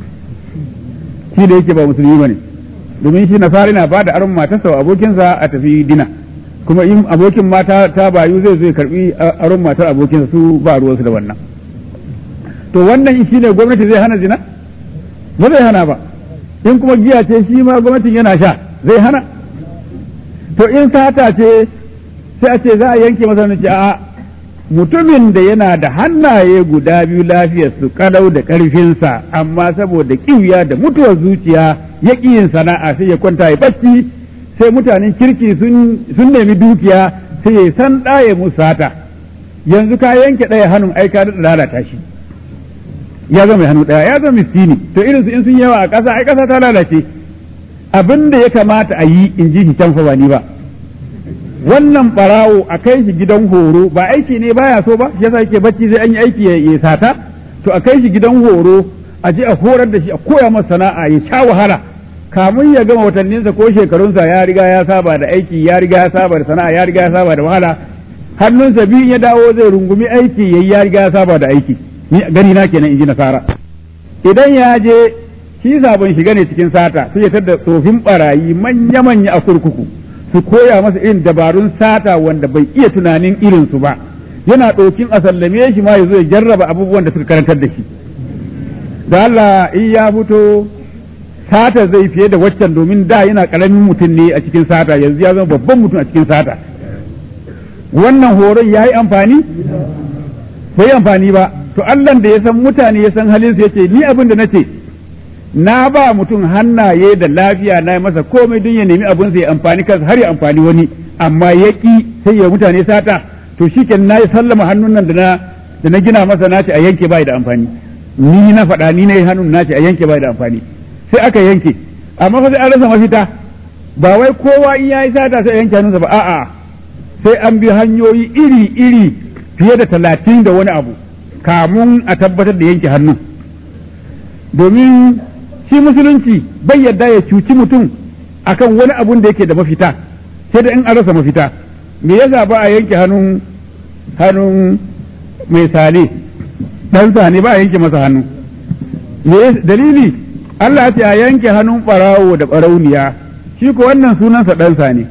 shi da yake ba musulmi bane domin shi nasara na bada aron matarsa wa abokinsa a tafi dina kuma in abokin mata ta bayu zai zo karbi aron matar abokinsa su ba ruwansu da wannan to wannan shi ne gwamnati zai hana zina ba zai hana ba in kuma giya ce shi ma gwamnatin yana sha zai hana to in sata ce sai a ce za a yanke masa wani a mutumin da yana da hannaye guda biyu lafiyar su kalau da ƙarfinsa amma saboda kiwiya da mutuwar zuciya ya ƙi yin sana'a sai ya kwanta ya bacci sai mutanen kirki sun nemi dukiya sai ya san ɗaya musata yanzu ka yanke ɗaya hannun ai ka lalata shi ya zama hannu ɗaya ya zama miskini to irinsu in sun yawa a ƙasa ai ƙasa ta lalace abin da ya kamata a yi in ji shi can fa ba ni ba wannan ɓarawo a kai shi gidan horo ba aiki ne baya so ba shi yasa yake bacci sai an yi aiki ya sata to a kai shi gidan horo a je a horar da shi a koya masa sana'a ya sha wahala kamun ya gama watanninsa ko shekarunsa ya riga ya saba da aiki ya riga ya saba da sana'a ya riga ya saba da wahala hannunsa biyu ya dawo zai rungumi aiki yayi ya riga ya saba da aiki ni gani na kenan in ji nasara idan ya je shi sabon shiga ne cikin sata sai ya tada tsofin barayi manya manya a kurkuku su koya masa irin dabarun sata wanda bai iya tunanin irin su ba yana ɗokin a sallame shi ma ya zo ya jarraba abubuwan da suka karantar da shi da Allah in ya fito sata zai fiye da waccan domin da yana karamin mutum ne a cikin sata yanzu ya zama babban mutum a cikin sata wannan horon ya yi amfani bai yi amfani ba to Allah da ya san mutane ya san halin su yace ni abin da nace na ba mutum hannaye da lafiya na masa komai don ya nemi abin sa ya amfani kansa har ya amfani wani amma ya ki sai ya mutane sata to shikenan na yi sallama hannun nan da na da na gina masa nace a yanke bai da amfani ni na faɗa ni na yi hannun nace a yanke bai da amfani sai aka yanke amma fa sai an rasa mafita ba wai kowa in yayi sata sai yanke hannunsa ba a'a sai an bi hanyoyi iri iri fiye da talatin da wani abu kamun a tabbatar da yanke hannu domin shi musulunci bai yadda ya cuci mutum akan wani abun da yake da mafita sai da in an rasa mafita me yasa ba a yanke hannun hannun mai sale dan sane ba a yanke masa hannu me dalili Allah ya ce a yanke hannun barawo da barauniya shi ko wannan sunansa dan sane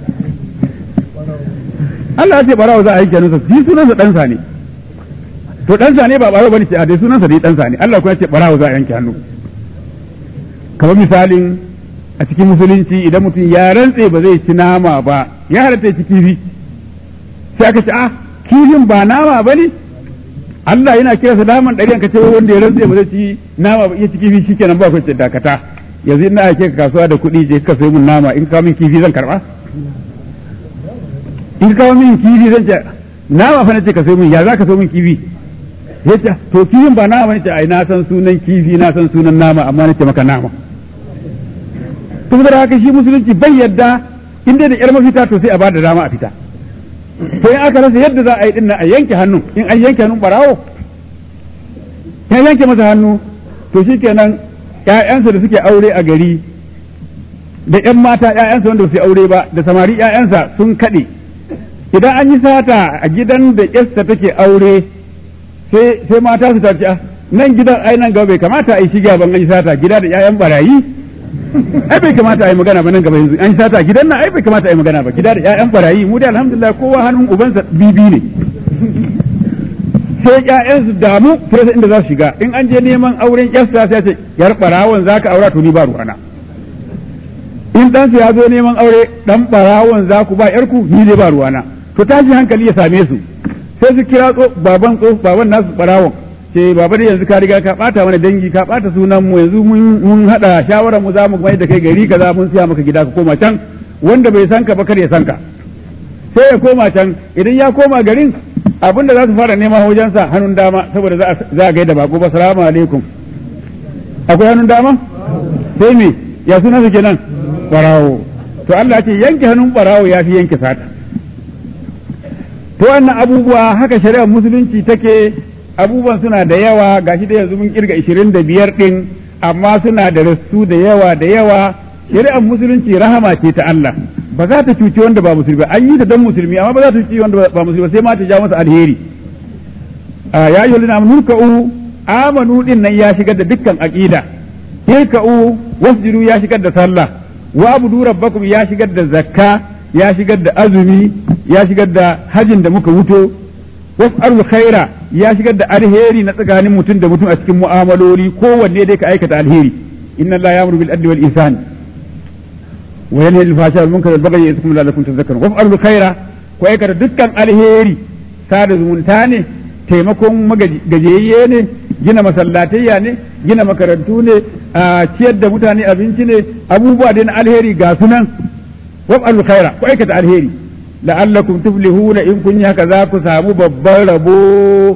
Allah ya ce barawo za a yanke hannunsa shi sunansa dan sane to dan sane ba barawo bane ce a dai sunansa dai dan sane Allah kuma ya ce barawo za a yanke hannu kamar misalin a cikin musulunci idan mutum ya rantse ba zai ci nama ba ya halatta ya ci kifi sai aka ce ah kifin ba nama ba ne Allah yana kira sa naman ɗari ka ce wanda ya rantse ba zai ci nama ba ya ci kifi shikenan ba ku ce dakata yanzu ina ake ka kasuwa da kuɗi je ka sayi mun nama in ka min kifi zan karba in ka min kifi zan ce nama fa nace ka sayi mun ya za ka sayi mun kifi yace to kifin ba nama ne ce ai na san sunan kifi na san sunan nama amma nace maka nama to da haka shi musulunci bai yadda inda da yar mafita to sai a bada dama a fita to in aka rasa yadda za a yi dinnan a yanke hannu in an yanke hannun barawo ya yanke masa hannu to shikenan ƴaƴansa da suke aure a gari da ƴan mata ƴaƴansa wanda su aure ba da samari ƴaƴansa sun kaɗe idan an yi sata a gidan da ƴarsa take aure sai sai mata su tace a nan gidan ai nan gaba bai kamata a yi shiga ban an yi sata gida da ƴaƴan barayi ai bai kamata a yi magana ba nan gaba yanzu an sata gidan nan ai bai kamata a yi magana ba gida da ƴaƴan barayi mu da alhamdulillah kowa hannun ubansa bibi ne sai ƴaƴan su damu sai inda za su shiga in an je neman auren ƴarsa sai ce yar barawon zaka aura to ni ba ruwana in dan ya zo neman aure dan barawon zaku ba yarku ni ne ba ruwana to tashi hankali ya same su sai su kira baban tso baban nasu barawon ce baba da yanzu ka riga ka bata mana dangi ka bata sunan mu yanzu mun mun hada shawarar mu za mu mai da kai gari kaza mun siya maka gida ka koma can wanda bai san ka ba kar ya san ka sai ya koma can idan ya koma garin abinda za su fara nema wajen sa hannun dama saboda za za a gaida bako ba salamu alaikum akwai hannun dama sai me ya suna su kenan barawo to Allah ya ce yanke hannun barawo ya fi yanke sata to wannan abubuwa haka shari'ar musulunci take abubuwan suna da yawa gashi da yanzu mun kirga ishirin da biyar din amma suna da rasu da yawa da yawa shari'ar musulunci rahama ce ta Allah ba za ta cuci wanda ba musulmi an yi ta dan musulmi amma ba za ta cuci wanda ba musulmi sai ma ta ja masa alheri ya yi wani amanu amanu din nan ya shigar da dukkan aqida irka'u wasjudu ya shigar da sallah wa abudu rabbakum ya shigar da zakka ya shigar da azumi ya shigar da hajin da muka wuto was'alul khaira ya shigar da alheri na tsakanin mutum da mutum a cikin mu'amaloli kowanne dai ka aikata alheri inna allaha ya'muru bil adli wal ihsan wa yanha anil fahsha'i wal munkari wal baghi ya'idukum la'allakum tadhakkarun was'alul khaira ko aikata dukkan alheri sada zumunta ne taimakon gajiyayye ne gina masallatayya ne gina makarantu ne a ciyar da mutane abinci ne abubuwa dai na alheri ga sunan waf'alul khaira ku aikata alheri la'allakum tuflihuna in kun yi haka za ku samu babban rabo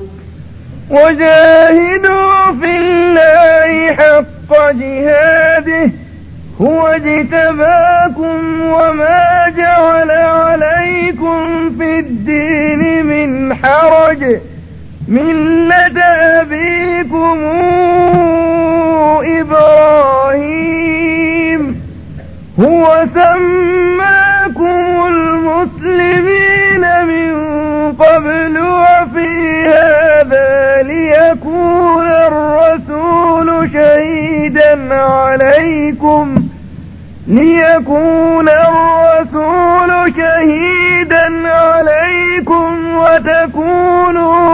وجاهدوا في الله حق جهاده هو اجتباكم وما جعل عليكم في الدين من حرج ملة أبيكم إبراهيم هو سماكم المسلمين من قبل وفي هذا ليكون الرسول شهيدا عليكم ليكون الرسول شهيدا عليكم وتكونوا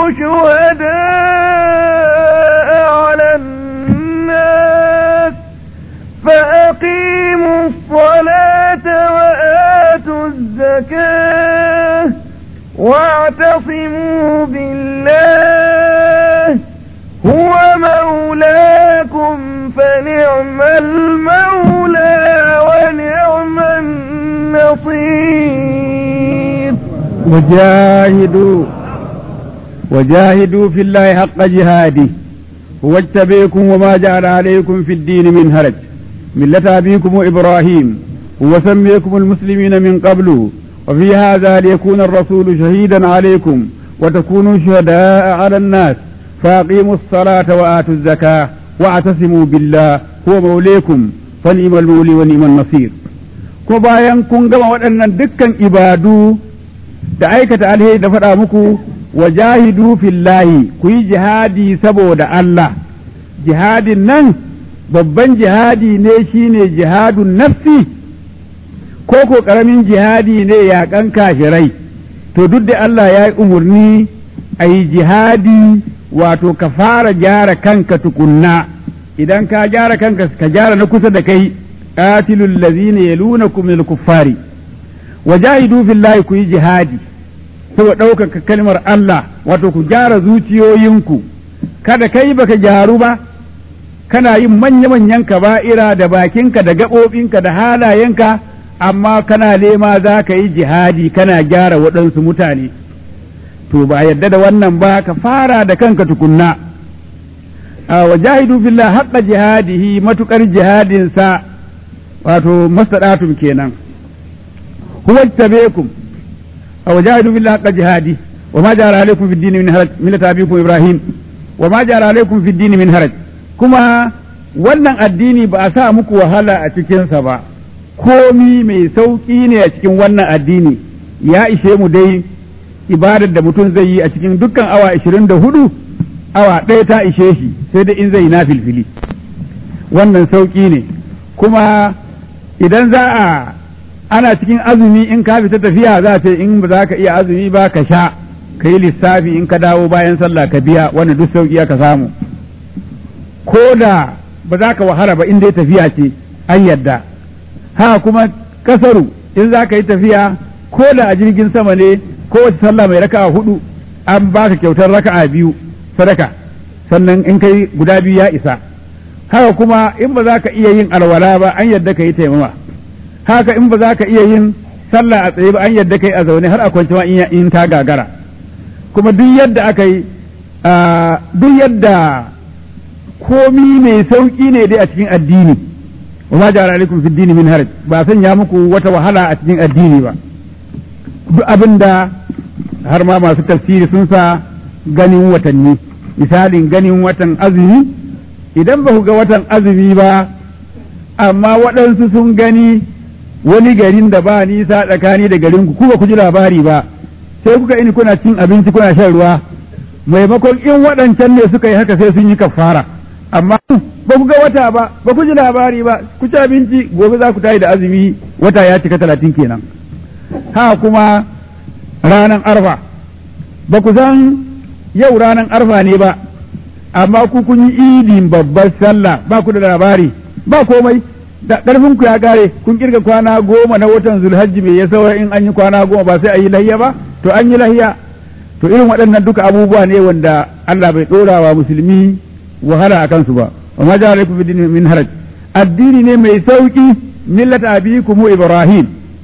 شهداء على الناس فأقيموا الصلاة وآتوا الزكاة واعتصموا بالله هو مولاكم فنعم المولى ونعم النصير وجاهدوا وجاهدوا في الله حق جهاده هو اجتبيكم وما جعل عليكم في الدين من هرج ملة أبيكم إبراهيم هو سميكم المسلمين من قبل وفي هذا ليكون الرسول شهيدا عليكم وتكونوا شهداء على الناس فأقيموا الصلاة وآتوا الزكاة واعتصموا بالله هو مولاكم فنعم المولي ونعم النصير ko bayan kun gama waɗannan dukkan ibadu da aikata alheri da faɗa muku wajahidu fillahi ku yi jihadi saboda Allah jihadin nan babban jihadi ne shine jihadun nafsi ko ko ƙaramin jihadi ne yaƙan kafirai to duk da Allah ya yi umarni a yi jihadi wato ka fara gyara kanka tukunna idan ka gyara kanka ka gyara na kusa da kai qatilul ladzina yalunakum minal kuffari wajahidu fillahi ku yi jihadi saboda ɗaukaka kalmar Allah wato ku gyara zuciyoyinku kada kai baka gyaru ba kana yin manya-manyan kaba'ira da bakinka da gaɓoɓinka da halayenka amma kana lema za ka yi jihadi kana gyara waɗansu mutane to ba yadda da wannan ba ka fara da kanka tukunna wa jahidu fillah haqqa jihadihi matukar jihadinsa wato mastadatum kenan huwa tabekum wa jahidu fillah haqqa jihadi wa ma jara alaikum fid din min haraj millata abikum ibrahim wa ma jara alaikum fid din min haraj kuma wannan addini ba a sa muku wahala a cikinsa ba komi mai sauki ne a cikin wannan addini ya ishe mu dai ibadar da mutum zai yi a cikin dukkan awa ashirin da hudu awa ɗaya ta ishe shi sai da in zai na filfili wannan sauƙi ne kuma idan za a ana cikin azumi in ka fita tafiya za ce in ba za ka iya azumi ba ka sha ka yi lissafi in ka dawo bayan sallah ka biya wannan duk sauƙi aka samu ko da ba za ka wahala ba in dai tafiya ce an yadda ha kuma kasaru in za ka yi tafiya ko da a jirgin sama ne kowace sallah mai raka'a hudu an baka kyautar raka'a biyu sadaka sannan in kai guda biyu ya isa haka kuma in ba za ka iya yin alwala ba an yadda ka yi taimama haka in ba za ka iya yin sallah a tsaye ba an yadda ka yi a zaune har a kwanci ma in ta gagara kuma duk yadda aka yi duk yadda komi mai sauki ne dai a cikin addini wa ma ja'ala alaikum fid dini min haraj ba sanya muku wata wahala a cikin addini ba duk abinda har ma masu tafsiri sun sa ganin watanni misalin ganin watan azumi idan ba ku ga watan azumi ba amma waɗansu sun gani wani garin da ba nisa tsakani da garin ku ba ku ji labari ba sai kuka ini kuna cin abinci kuna shan ruwa maimakon in waɗancan ne suka yi haka sai sun yi kafara amma ba ku ga wata ba ba ku ji labari ba ku ci abinci gobe za ku tayi da azumi wata ya cika talatin kenan ha kuma ranar arfa ba ku san yau ranar arfa ne ba amma ku kun yi idin babbar sallah ba ku da labari ba komai da ƙarfin ku ya gare kun kirga kwana goma na watan zulhajji mai ya saura in an yi kwana goma ba sai a yi lahiya ba to an yi lahiya to irin waɗannan duka abubuwa ne wanda Allah bai ɗora wa musulmi wahala a kansu ba wa ma ja'ala lakum min haraj addini ne mai sauki millata abikum ibrahim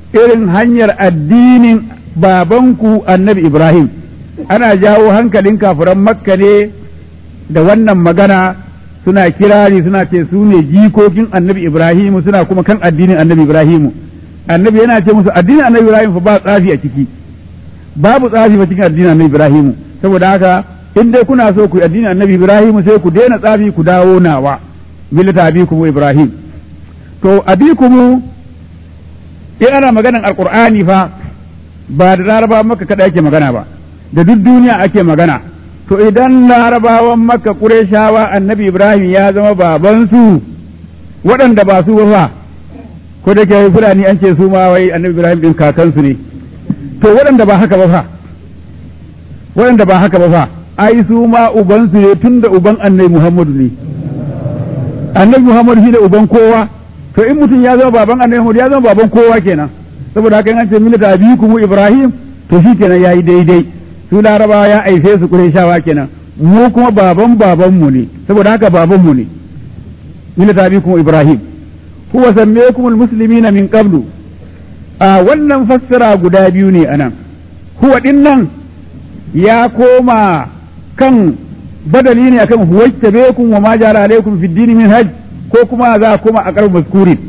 irin hanyar addinin babanku annabi Ibrahim. Ana jawo hankalin kafiran Makka ne da wannan magana, suna kirari suna ce su ne jikokin annabi Ibrahim, suna kuma kan addinin annabi Ibrahim. Annabi yana ce musu addinin annabi Ibrahim fa ba tsafi a ciki, babu tsafi a cikin addinin annabi Ibrahim. Saboda haka in dai kuna so ku yi addinin annabi Ibrahim sai ku daina tsafi ku dawo nawa, millata abikum Ibrahim. To abikum in ana maganan alqur'ani fa ba da laraba maka kada ake magana ba, da duk duniya ake magana. To idan larabawan makka qurayshawa annabi Ibrahim ya zama babansu, waɗanda ba su ba ko da ke fulani an ce su ma wai annabi Ibrahim din kakansu ne, to waɗanda ba haka ba fa waɗanda ba haka ba fa ai su ma ubansu ne, tunda uban annabi Muhammadu ne. Annabi Muhammadu shi da uban kowa, to in mutum ya zama baban annabi Muhammadu ya zama baban kowa kenan. Saboda haka an ce millata abikum Ibrahim, to shi kenan yayi daidai. Su larabawa ya aife su Qurayshawa kenan, mu kuma baban babanmu ne, saboda haka babanmu ne. Millata abikum Ibrahim huwa sammaykumul muslimina min qablu. A wannan fassara guda biyu ne anan. Huwa din nan ya koma kan badali ne akan huwajtabekum wa ma jara alaikum fid din min hajj, ko kuma za a koma a karbu mazkurin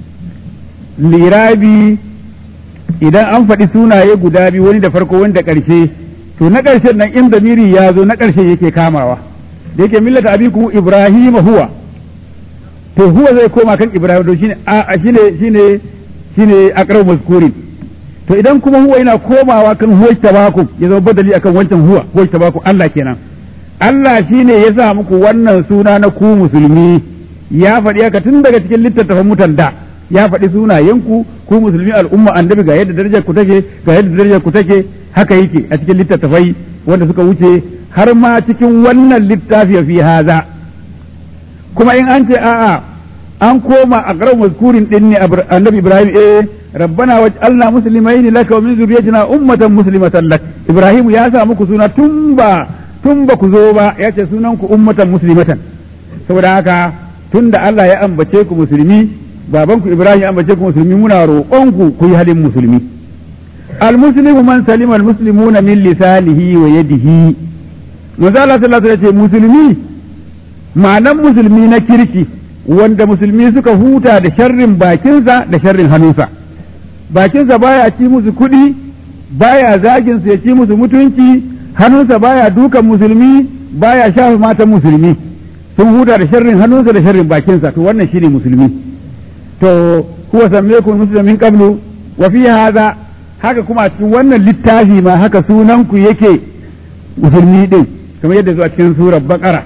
lirabi. Idan an faɗi sunaye guda biyu, wani da farko wani da ƙarshe, to na ƙarshen nan in damiri ya zo na ƙarshe yake kamawa, da yake millata abikum Ibrahim huwa, to huwa zai koma kan Ibrahim, to shine a shine shine shine aqrab mazkurin. To idan kuma huwa yana komawa kan huwa tabakum, ya zama badali akan wancan huwa huwa tabakum, Allah kenan. Allah shine ya sa muku wannan suna na ku musulmi, ya faɗi haka tun daga cikin littattafan mutan da, ya faɗi sunayenku ku musulmi al'umma annabi ga yadda darajar ku take, ga yadda darajar ku take, haka yake a cikin littattafai wanda suka wuce, har ma cikin wannan littafi fi haza. Kuma in an ce a'a an koma a ƙarar mazkurin din ne annabi Ibrahim, eh rabbana waj'alna muslimaini laka wa min zurriyyatina ummatan muslimatan lak. Ibrahim ya sa muku suna tun ba tun ba ku zo ba, ya ce sunan ku ummatan muslimatan. Saboda haka tunda Allah ya ambace ku musulmi, babanku Ibrahim ya ambace ku musulmi, muna roƙon ku ku yi halin musulmi. Al-muslimu man salima al-muslimuna min lisanihi wa yadihi. Manzo Allah sallallahu alaihi wasallam ya ce musulmi ma'anan musulmi na kirki wanda musulmi suka huta da sharrin bakinsa da sharrin hannunsa. Bakinsa baya ci musu kuɗi, baya zagin su ya ci musu mutunci, hannunsa baya dukan musulmi, baya shafa matan musulmi. Sun huta da sharrin hannunsa da sharrin bakinsa, to wannan shine musulmi. To huwa sammaykum muslimin qablu wa fi hadha, haka kuma cikin wannan littafi ma haka sunanku yake musulmi din, kamar yadda zuwa cikin surar Baqara.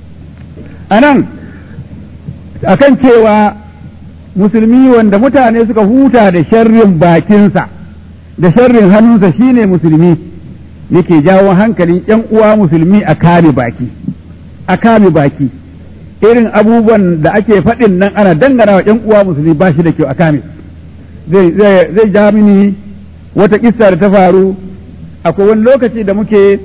Anan akan cewa musulmi wanda mutane suka huta da sharrin bakinsa da sharrin hannunsa shine musulmi, yake jawo hankalin ƴan uwa musulmi a kame baki a kame baki irin abubuwan da ake faɗin nan ana dangana wa ƴan uwa musulmi ba shi da kyau a kame. Zai zai ja mini wata kissa da ta faru. Akwai wani lokaci da muke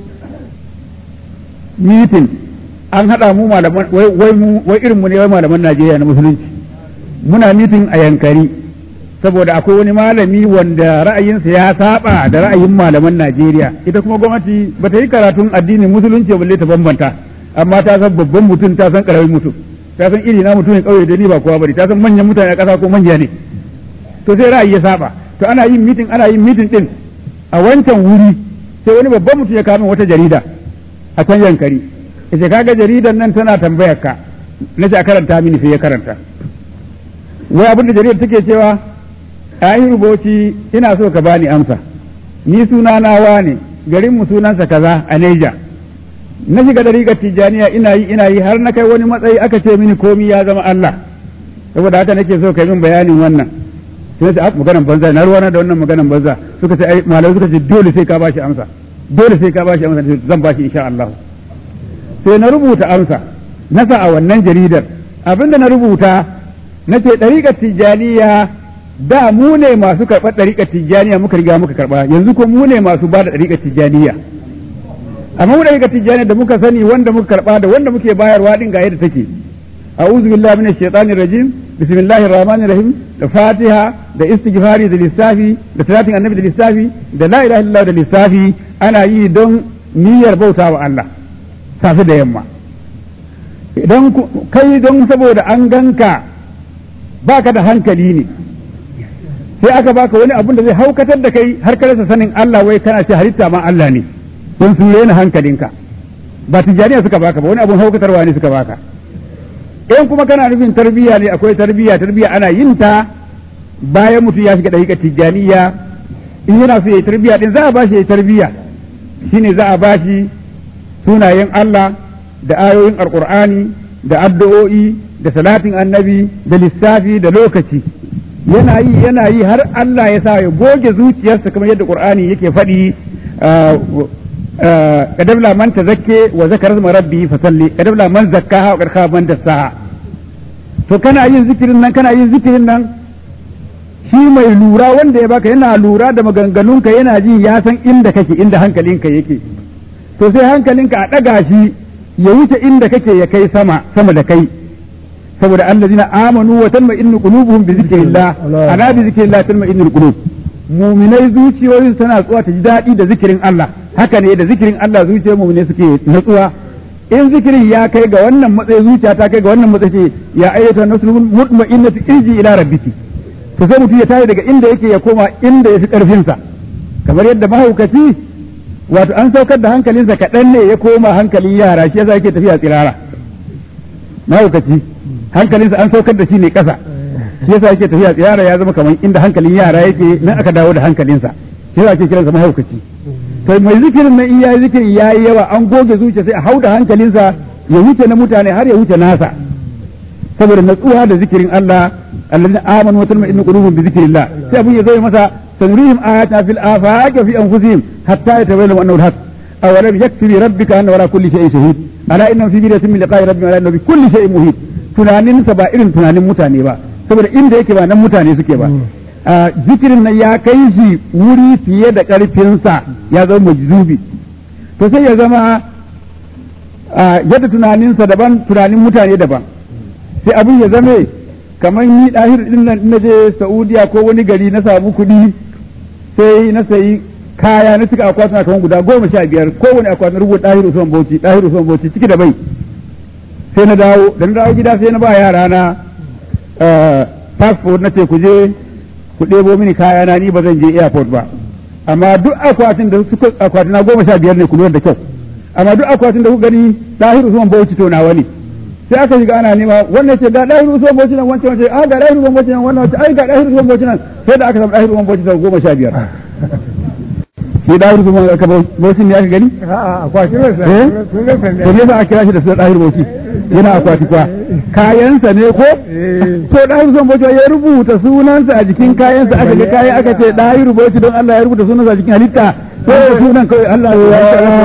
mitin, an haɗa mu malaman wai mu wai irin mu ne wai malaman Najeriya na musulunci, muna mitin a Yankari saboda akwai wani malami wanda ra'ayinsa ya saba da ra'ayin malaman Najeriya. Ita kuma gwamnati ba ta yi karatun addinin musulunci balle ta bambanta, amma ta san babban mutum, ta san karamin mutum, ta san iri na mutumin kauye da ni ba kowa bane, ta san manyan mutane a ƙasa ko manya ne. To sai ra'ayi ya saba, to ana yin mitin ana yin mitin din a wancan wuri, sai wani babban mutum ya kawo wata jarida a can Yankari, yace kaga jaridan nan tana tambayar ka. Nace a karanta mini, sai ya karanta. Wai abin da jaridar take cewa, ayi rubuci ina so ka bani amsa, ni suna nawa ne, garin mu sunansa kaza a Niger, na shiga dariƙar Tijjaniya ina yi ina yi har na kai wani matsayi aka ce mini komi ya zama Allah, saboda haka nake so kai min bayanin wannan. Sai ta maganan banza, na ruwana da wannan maganan banza. Suka ce ai malamai suka ce dole sai ka bashi amsa, dole sai ka bashi amsa. Zan bashi insha Allah. Sai na rubuta amsa na sa a wannan jaridar. Abinda na rubuta na ce ɗariƙar Tijjaniya da mu ne masu karɓar ɗariƙar Tijjaniya muka riga muka karɓa, yanzu ko mu ne masu ba da ɗariƙar Tijjaniya. Amma mu ɗariƙar Tijjaniya da muka sani wanda muka karɓa da wanda muke bayarwa ɗin ga yadda take. A'udhu billahi minash shaitanir rajim. bismillahir rahmanir rahim da fatiha da istighfari da lissafi da salatin annabi da lissafi da la ilaha illallah da lissafi ana yi don niyyar bauta wa Allah safe da yamma idan kai don saboda an ganka baka da hankali ne sai aka baka wani abun da zai haukatar da kai har ka rasa sanin Allah wai kana ce halitta ma Allah ne don su rena hankalinka ba tijaniya suka baka ba wani abun haukatarwa ne suka baka in kuma kana nufin tarbiyya ne akwai tarbiyya tarbiyya ana yin ta bayan mutum ya shiga dariƙar tijaniya in yana so yayi tarbiyya din za a bashi yayi tarbiyya shine za a bashi sunayen Allah da ayoyin alqur'ani da addu'o'i da salatin annabi da lissafi da lokaci yana yi yana yi har Allah ya sa ya goge zuciyarsa kamar yadda qur'ani yake faɗi kadabla man tazakke wa zakara isma rabbi fasalli kadabla man zakkaha wa karha man dassaha to kana yin zikirin nan kana yin zikirin nan shi mai lura wanda ya baka yana lura da maganganunka yana ji ya san inda kake inda hankalinka yake to sai hankalinka a ɗaga shi ya wuce inda kake ya kai sama sama da kai saboda allazina amanu wa tanma'innu qulubuhum bi zikrillah ala bi zikrillah tanma'innul qulub mu'minai zuciyoyin tana tsuwa ta ji daɗi da zikirin Allah haka ne da zikirin Allah zuciyar mu'minai suke natsuwa in zikirin ya kai ga wannan matsayi zuciya ta kai ga wannan matsayi ya ayyata nasrul mutma'innatu irji ila rabbiki to sai mutum ya tashi daga inda yake ya koma inda ya fi ƙarfinsa kamar yadda mahaukaci wato an saukar da hankalinsa kaɗan ne ya koma hankalin yara shi yasa yake tafiya tsirara mahaukaci hankalinsa an saukar da shi ne ƙasa shi yasa yake tafiya tsirara ya zama kamar inda hankalin yara yake nan aka dawo da hankalinsa shi yasa ake kiransa mahaukaci to mai zikirin nan in yayi zikiri yayi yawa an goge zuciya sai a hauda hankalinsa ya wuce na mutane har ya wuce nasa saboda natsuwa da zikirin Allah الذين آمنوا وتطمئن قلوبهم بذكر الله سيبون يزوي مسا سنريهم آياتنا في الآفاق وفي أنفسهم حتى يتبين لهم أنه الحق أولم يكفي بربك أن وراء كل شيء شهيد ألا إنهم في بداية من لقاء ربهم ألا إنه بكل شيء مهيد tunanin sa ba irin tunanin mutane ba saboda inda yake ba nan mutane suke ba zikirin nan ya kai shi wuri fiye da karfinsa ya zama majzubi to sai ya zama yadda tunaninsa daban tunanin mutane daban sai abin ya zame kamar ni ɗahir ɗin nan na je Saudiya ko wani gari na samu kuɗi sai na sayi kaya na cika akwatuna kamar guda goma sha biyar kowane akwatin rubuta ɗahir Usman Bauchi ɗahir Usman Bauchi ciki da bai sai na dawo da na dawo gida sai na ba yara na passport na ce ku je ku ɗebo mini kaya na ni ba zan je airport ba amma duk akwatin da suka akwatin na goma sha biyar ne ku lura da kyau amma duk akwatin da ku gani ɗahir Usman Bauchi to nawa ne sai aka shiga ana nema wannan ce ga ɗahir Usman Bauchi nan wancan wancan a ga ɗahir Usman Bauchi nan wannan wancan ai ga ɗahir Usman Bauchi nan sai da aka samu ɗahir Usman Bauchi sau goma sha biyar shi ɗahir Usman Bauchi ne aka gani a'a akwati ne eh to ne a kira shi da ɗahir Bauchi yana akwati kwa kayansa ne ko to ɗahir Usman Bauchi ya rubuta sunansa a jikin kayansa aka ga kayan aka ce ɗahir Bauchi don Allah ya rubuta sunansa a jikin halitta to sunan kawai Allah ya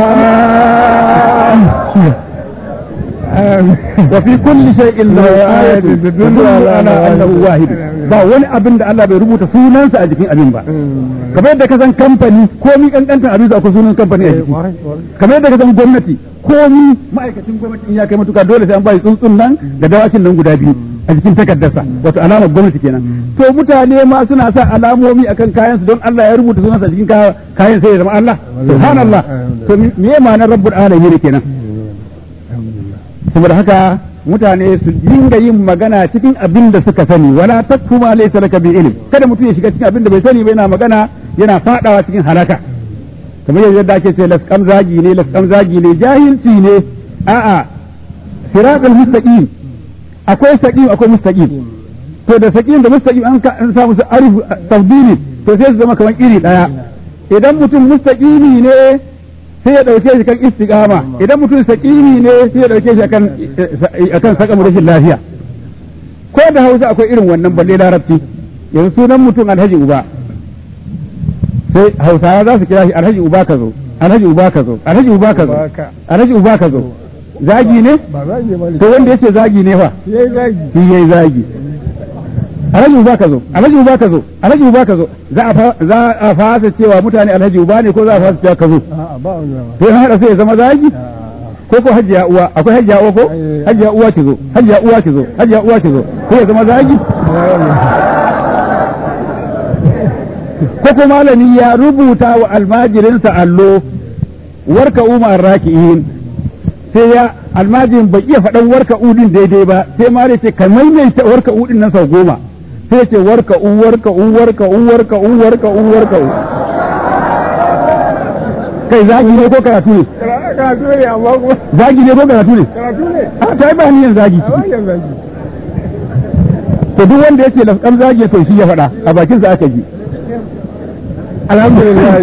وفي كل شيء له آية تدل على أنه واحد ba wani abin da Allah bai rubuta sunansa a jikin abin ba kamar yadda ka san kamfani komi kankantar abin da akwai sunan kamfani a jiki kamar yadda ka san gwamnati komi ma'aikacin gwamnati in ya kai matuka dole sai an bai tsuntsun nan da dawakin nan guda biyu a jikin takardarsa wato alamar gwamnati kenan to mutane ma suna sa alamomi akan kayan su don Allah ya rubuta sunansa a jikin kayan sai ya zama Allah subhanallah to me ma'anar rabbul alamin kenan saboda haka mutane su dinga yin magana cikin abin da suka sani wala takfu ma laysa laka bi ilm kada mutum ya shiga cikin abin da bai sani ba yana magana yana fadawa cikin halaka kamar yadda ake ce laskam zagi ne laskam zagi ne jahilci ne a'a siratal mustaqim akwai saqim akwai mustaqim to da saqim da mustaqim an an samu su arif tafdili to sai su zama kamar iri daya idan mutum mustaqimi ne sai ya dauke shi kan istiqama idan mutum saqimi ne sai ya dauke shi akan akan saka rashin lafiya ko da Hausa akwai irin wannan balle larabci yanzu sunan mutum Alhaji Uba sai Hausawa za su kira shi Alhaji Uba ka zo Alhaji Uba ka zo Alhaji Uba ka zo Alhaji Uba ka zo zagi ne ba zagi ba to wanda yace zagi ne fa yayi zagi shi yayi zagi Alhaji Uba ka zo Alhaji Uba ka zo Alhaji Uba ka zo za a za a fasa cewa mutane Alhaji Uba ne ko za a fasa cewa ka zo a'a ba wannan to in hada sai ya zama zagi ko ko ko hajjiya uwa akwai hajjiya uwa ko hajjiya uwa ki zo hajjiya uwa ki zo hajjiya uwa ki zo ko ya zama zagi ko ko malami ya rubuta wa almajirinsa allo warka umar raki'in sai ya almajirin bai iya faɗan warka udin daidai ba sai ma ce ka maimaita warka udin nan sau goma sai ce warka u warka u warka u warka u warka u warka u kai zagi ne ko karatu ne karatu ne amma kuma zagi ne ko karatu ne karatu ne a ta yi ba niyan zagi to duk wanda yake lafkan zagi to shi ya faɗa a bakin sa aka ji alhamdulillah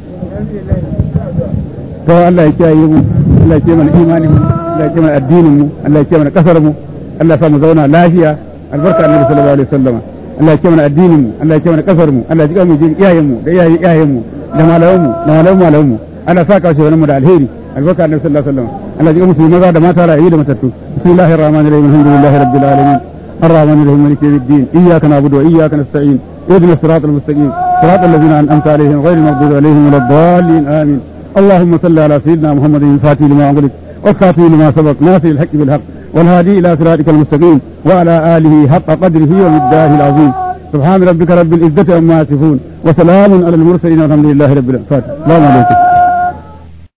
to Allah ya kiyaye mu Allah ya kiyaye mana imanin mu Allah ya kiyaye mana addinin mu Allah ya kiyaye mana kasar mu Allah ya sa mu zauna lafiya albarka annabi sallallahu alaihi wasallam Allah ya kiyaye mana addinin mu Allah ya kiyaye mana kasar mu Allah ya kiyaye mu jin iyayen mu da iyayen iyayen mu da malaman mu da malaman malaman mu Allah sa ka shi mu da alheri albarka annabi sallallahu alaihi wasallam Allah ya kiyaye musu maza da mata rayu da matattu bismillahir rahmanir rahim alhamdulillahi rabbil alamin الرحمن الرحيم مالك يوم الدين إياك نعبد وإياك نستعين اهدنا الصراط المستقيم صراط الذين أنعمت عليهم غير المغضوب عليهم ولا الضالين آمين اللهم صل على سيدنا محمد الفاتح لما أغلق والخاتم لما سبق ناصر الحق بالحق والهادي إلى صراطك المستقيم وعلى آله حق قدره ومقداره العظيم سبحان ربك رب العزة عما يصفون وسلام على المرسلين والحمد لله رب العالمين السلام عليكم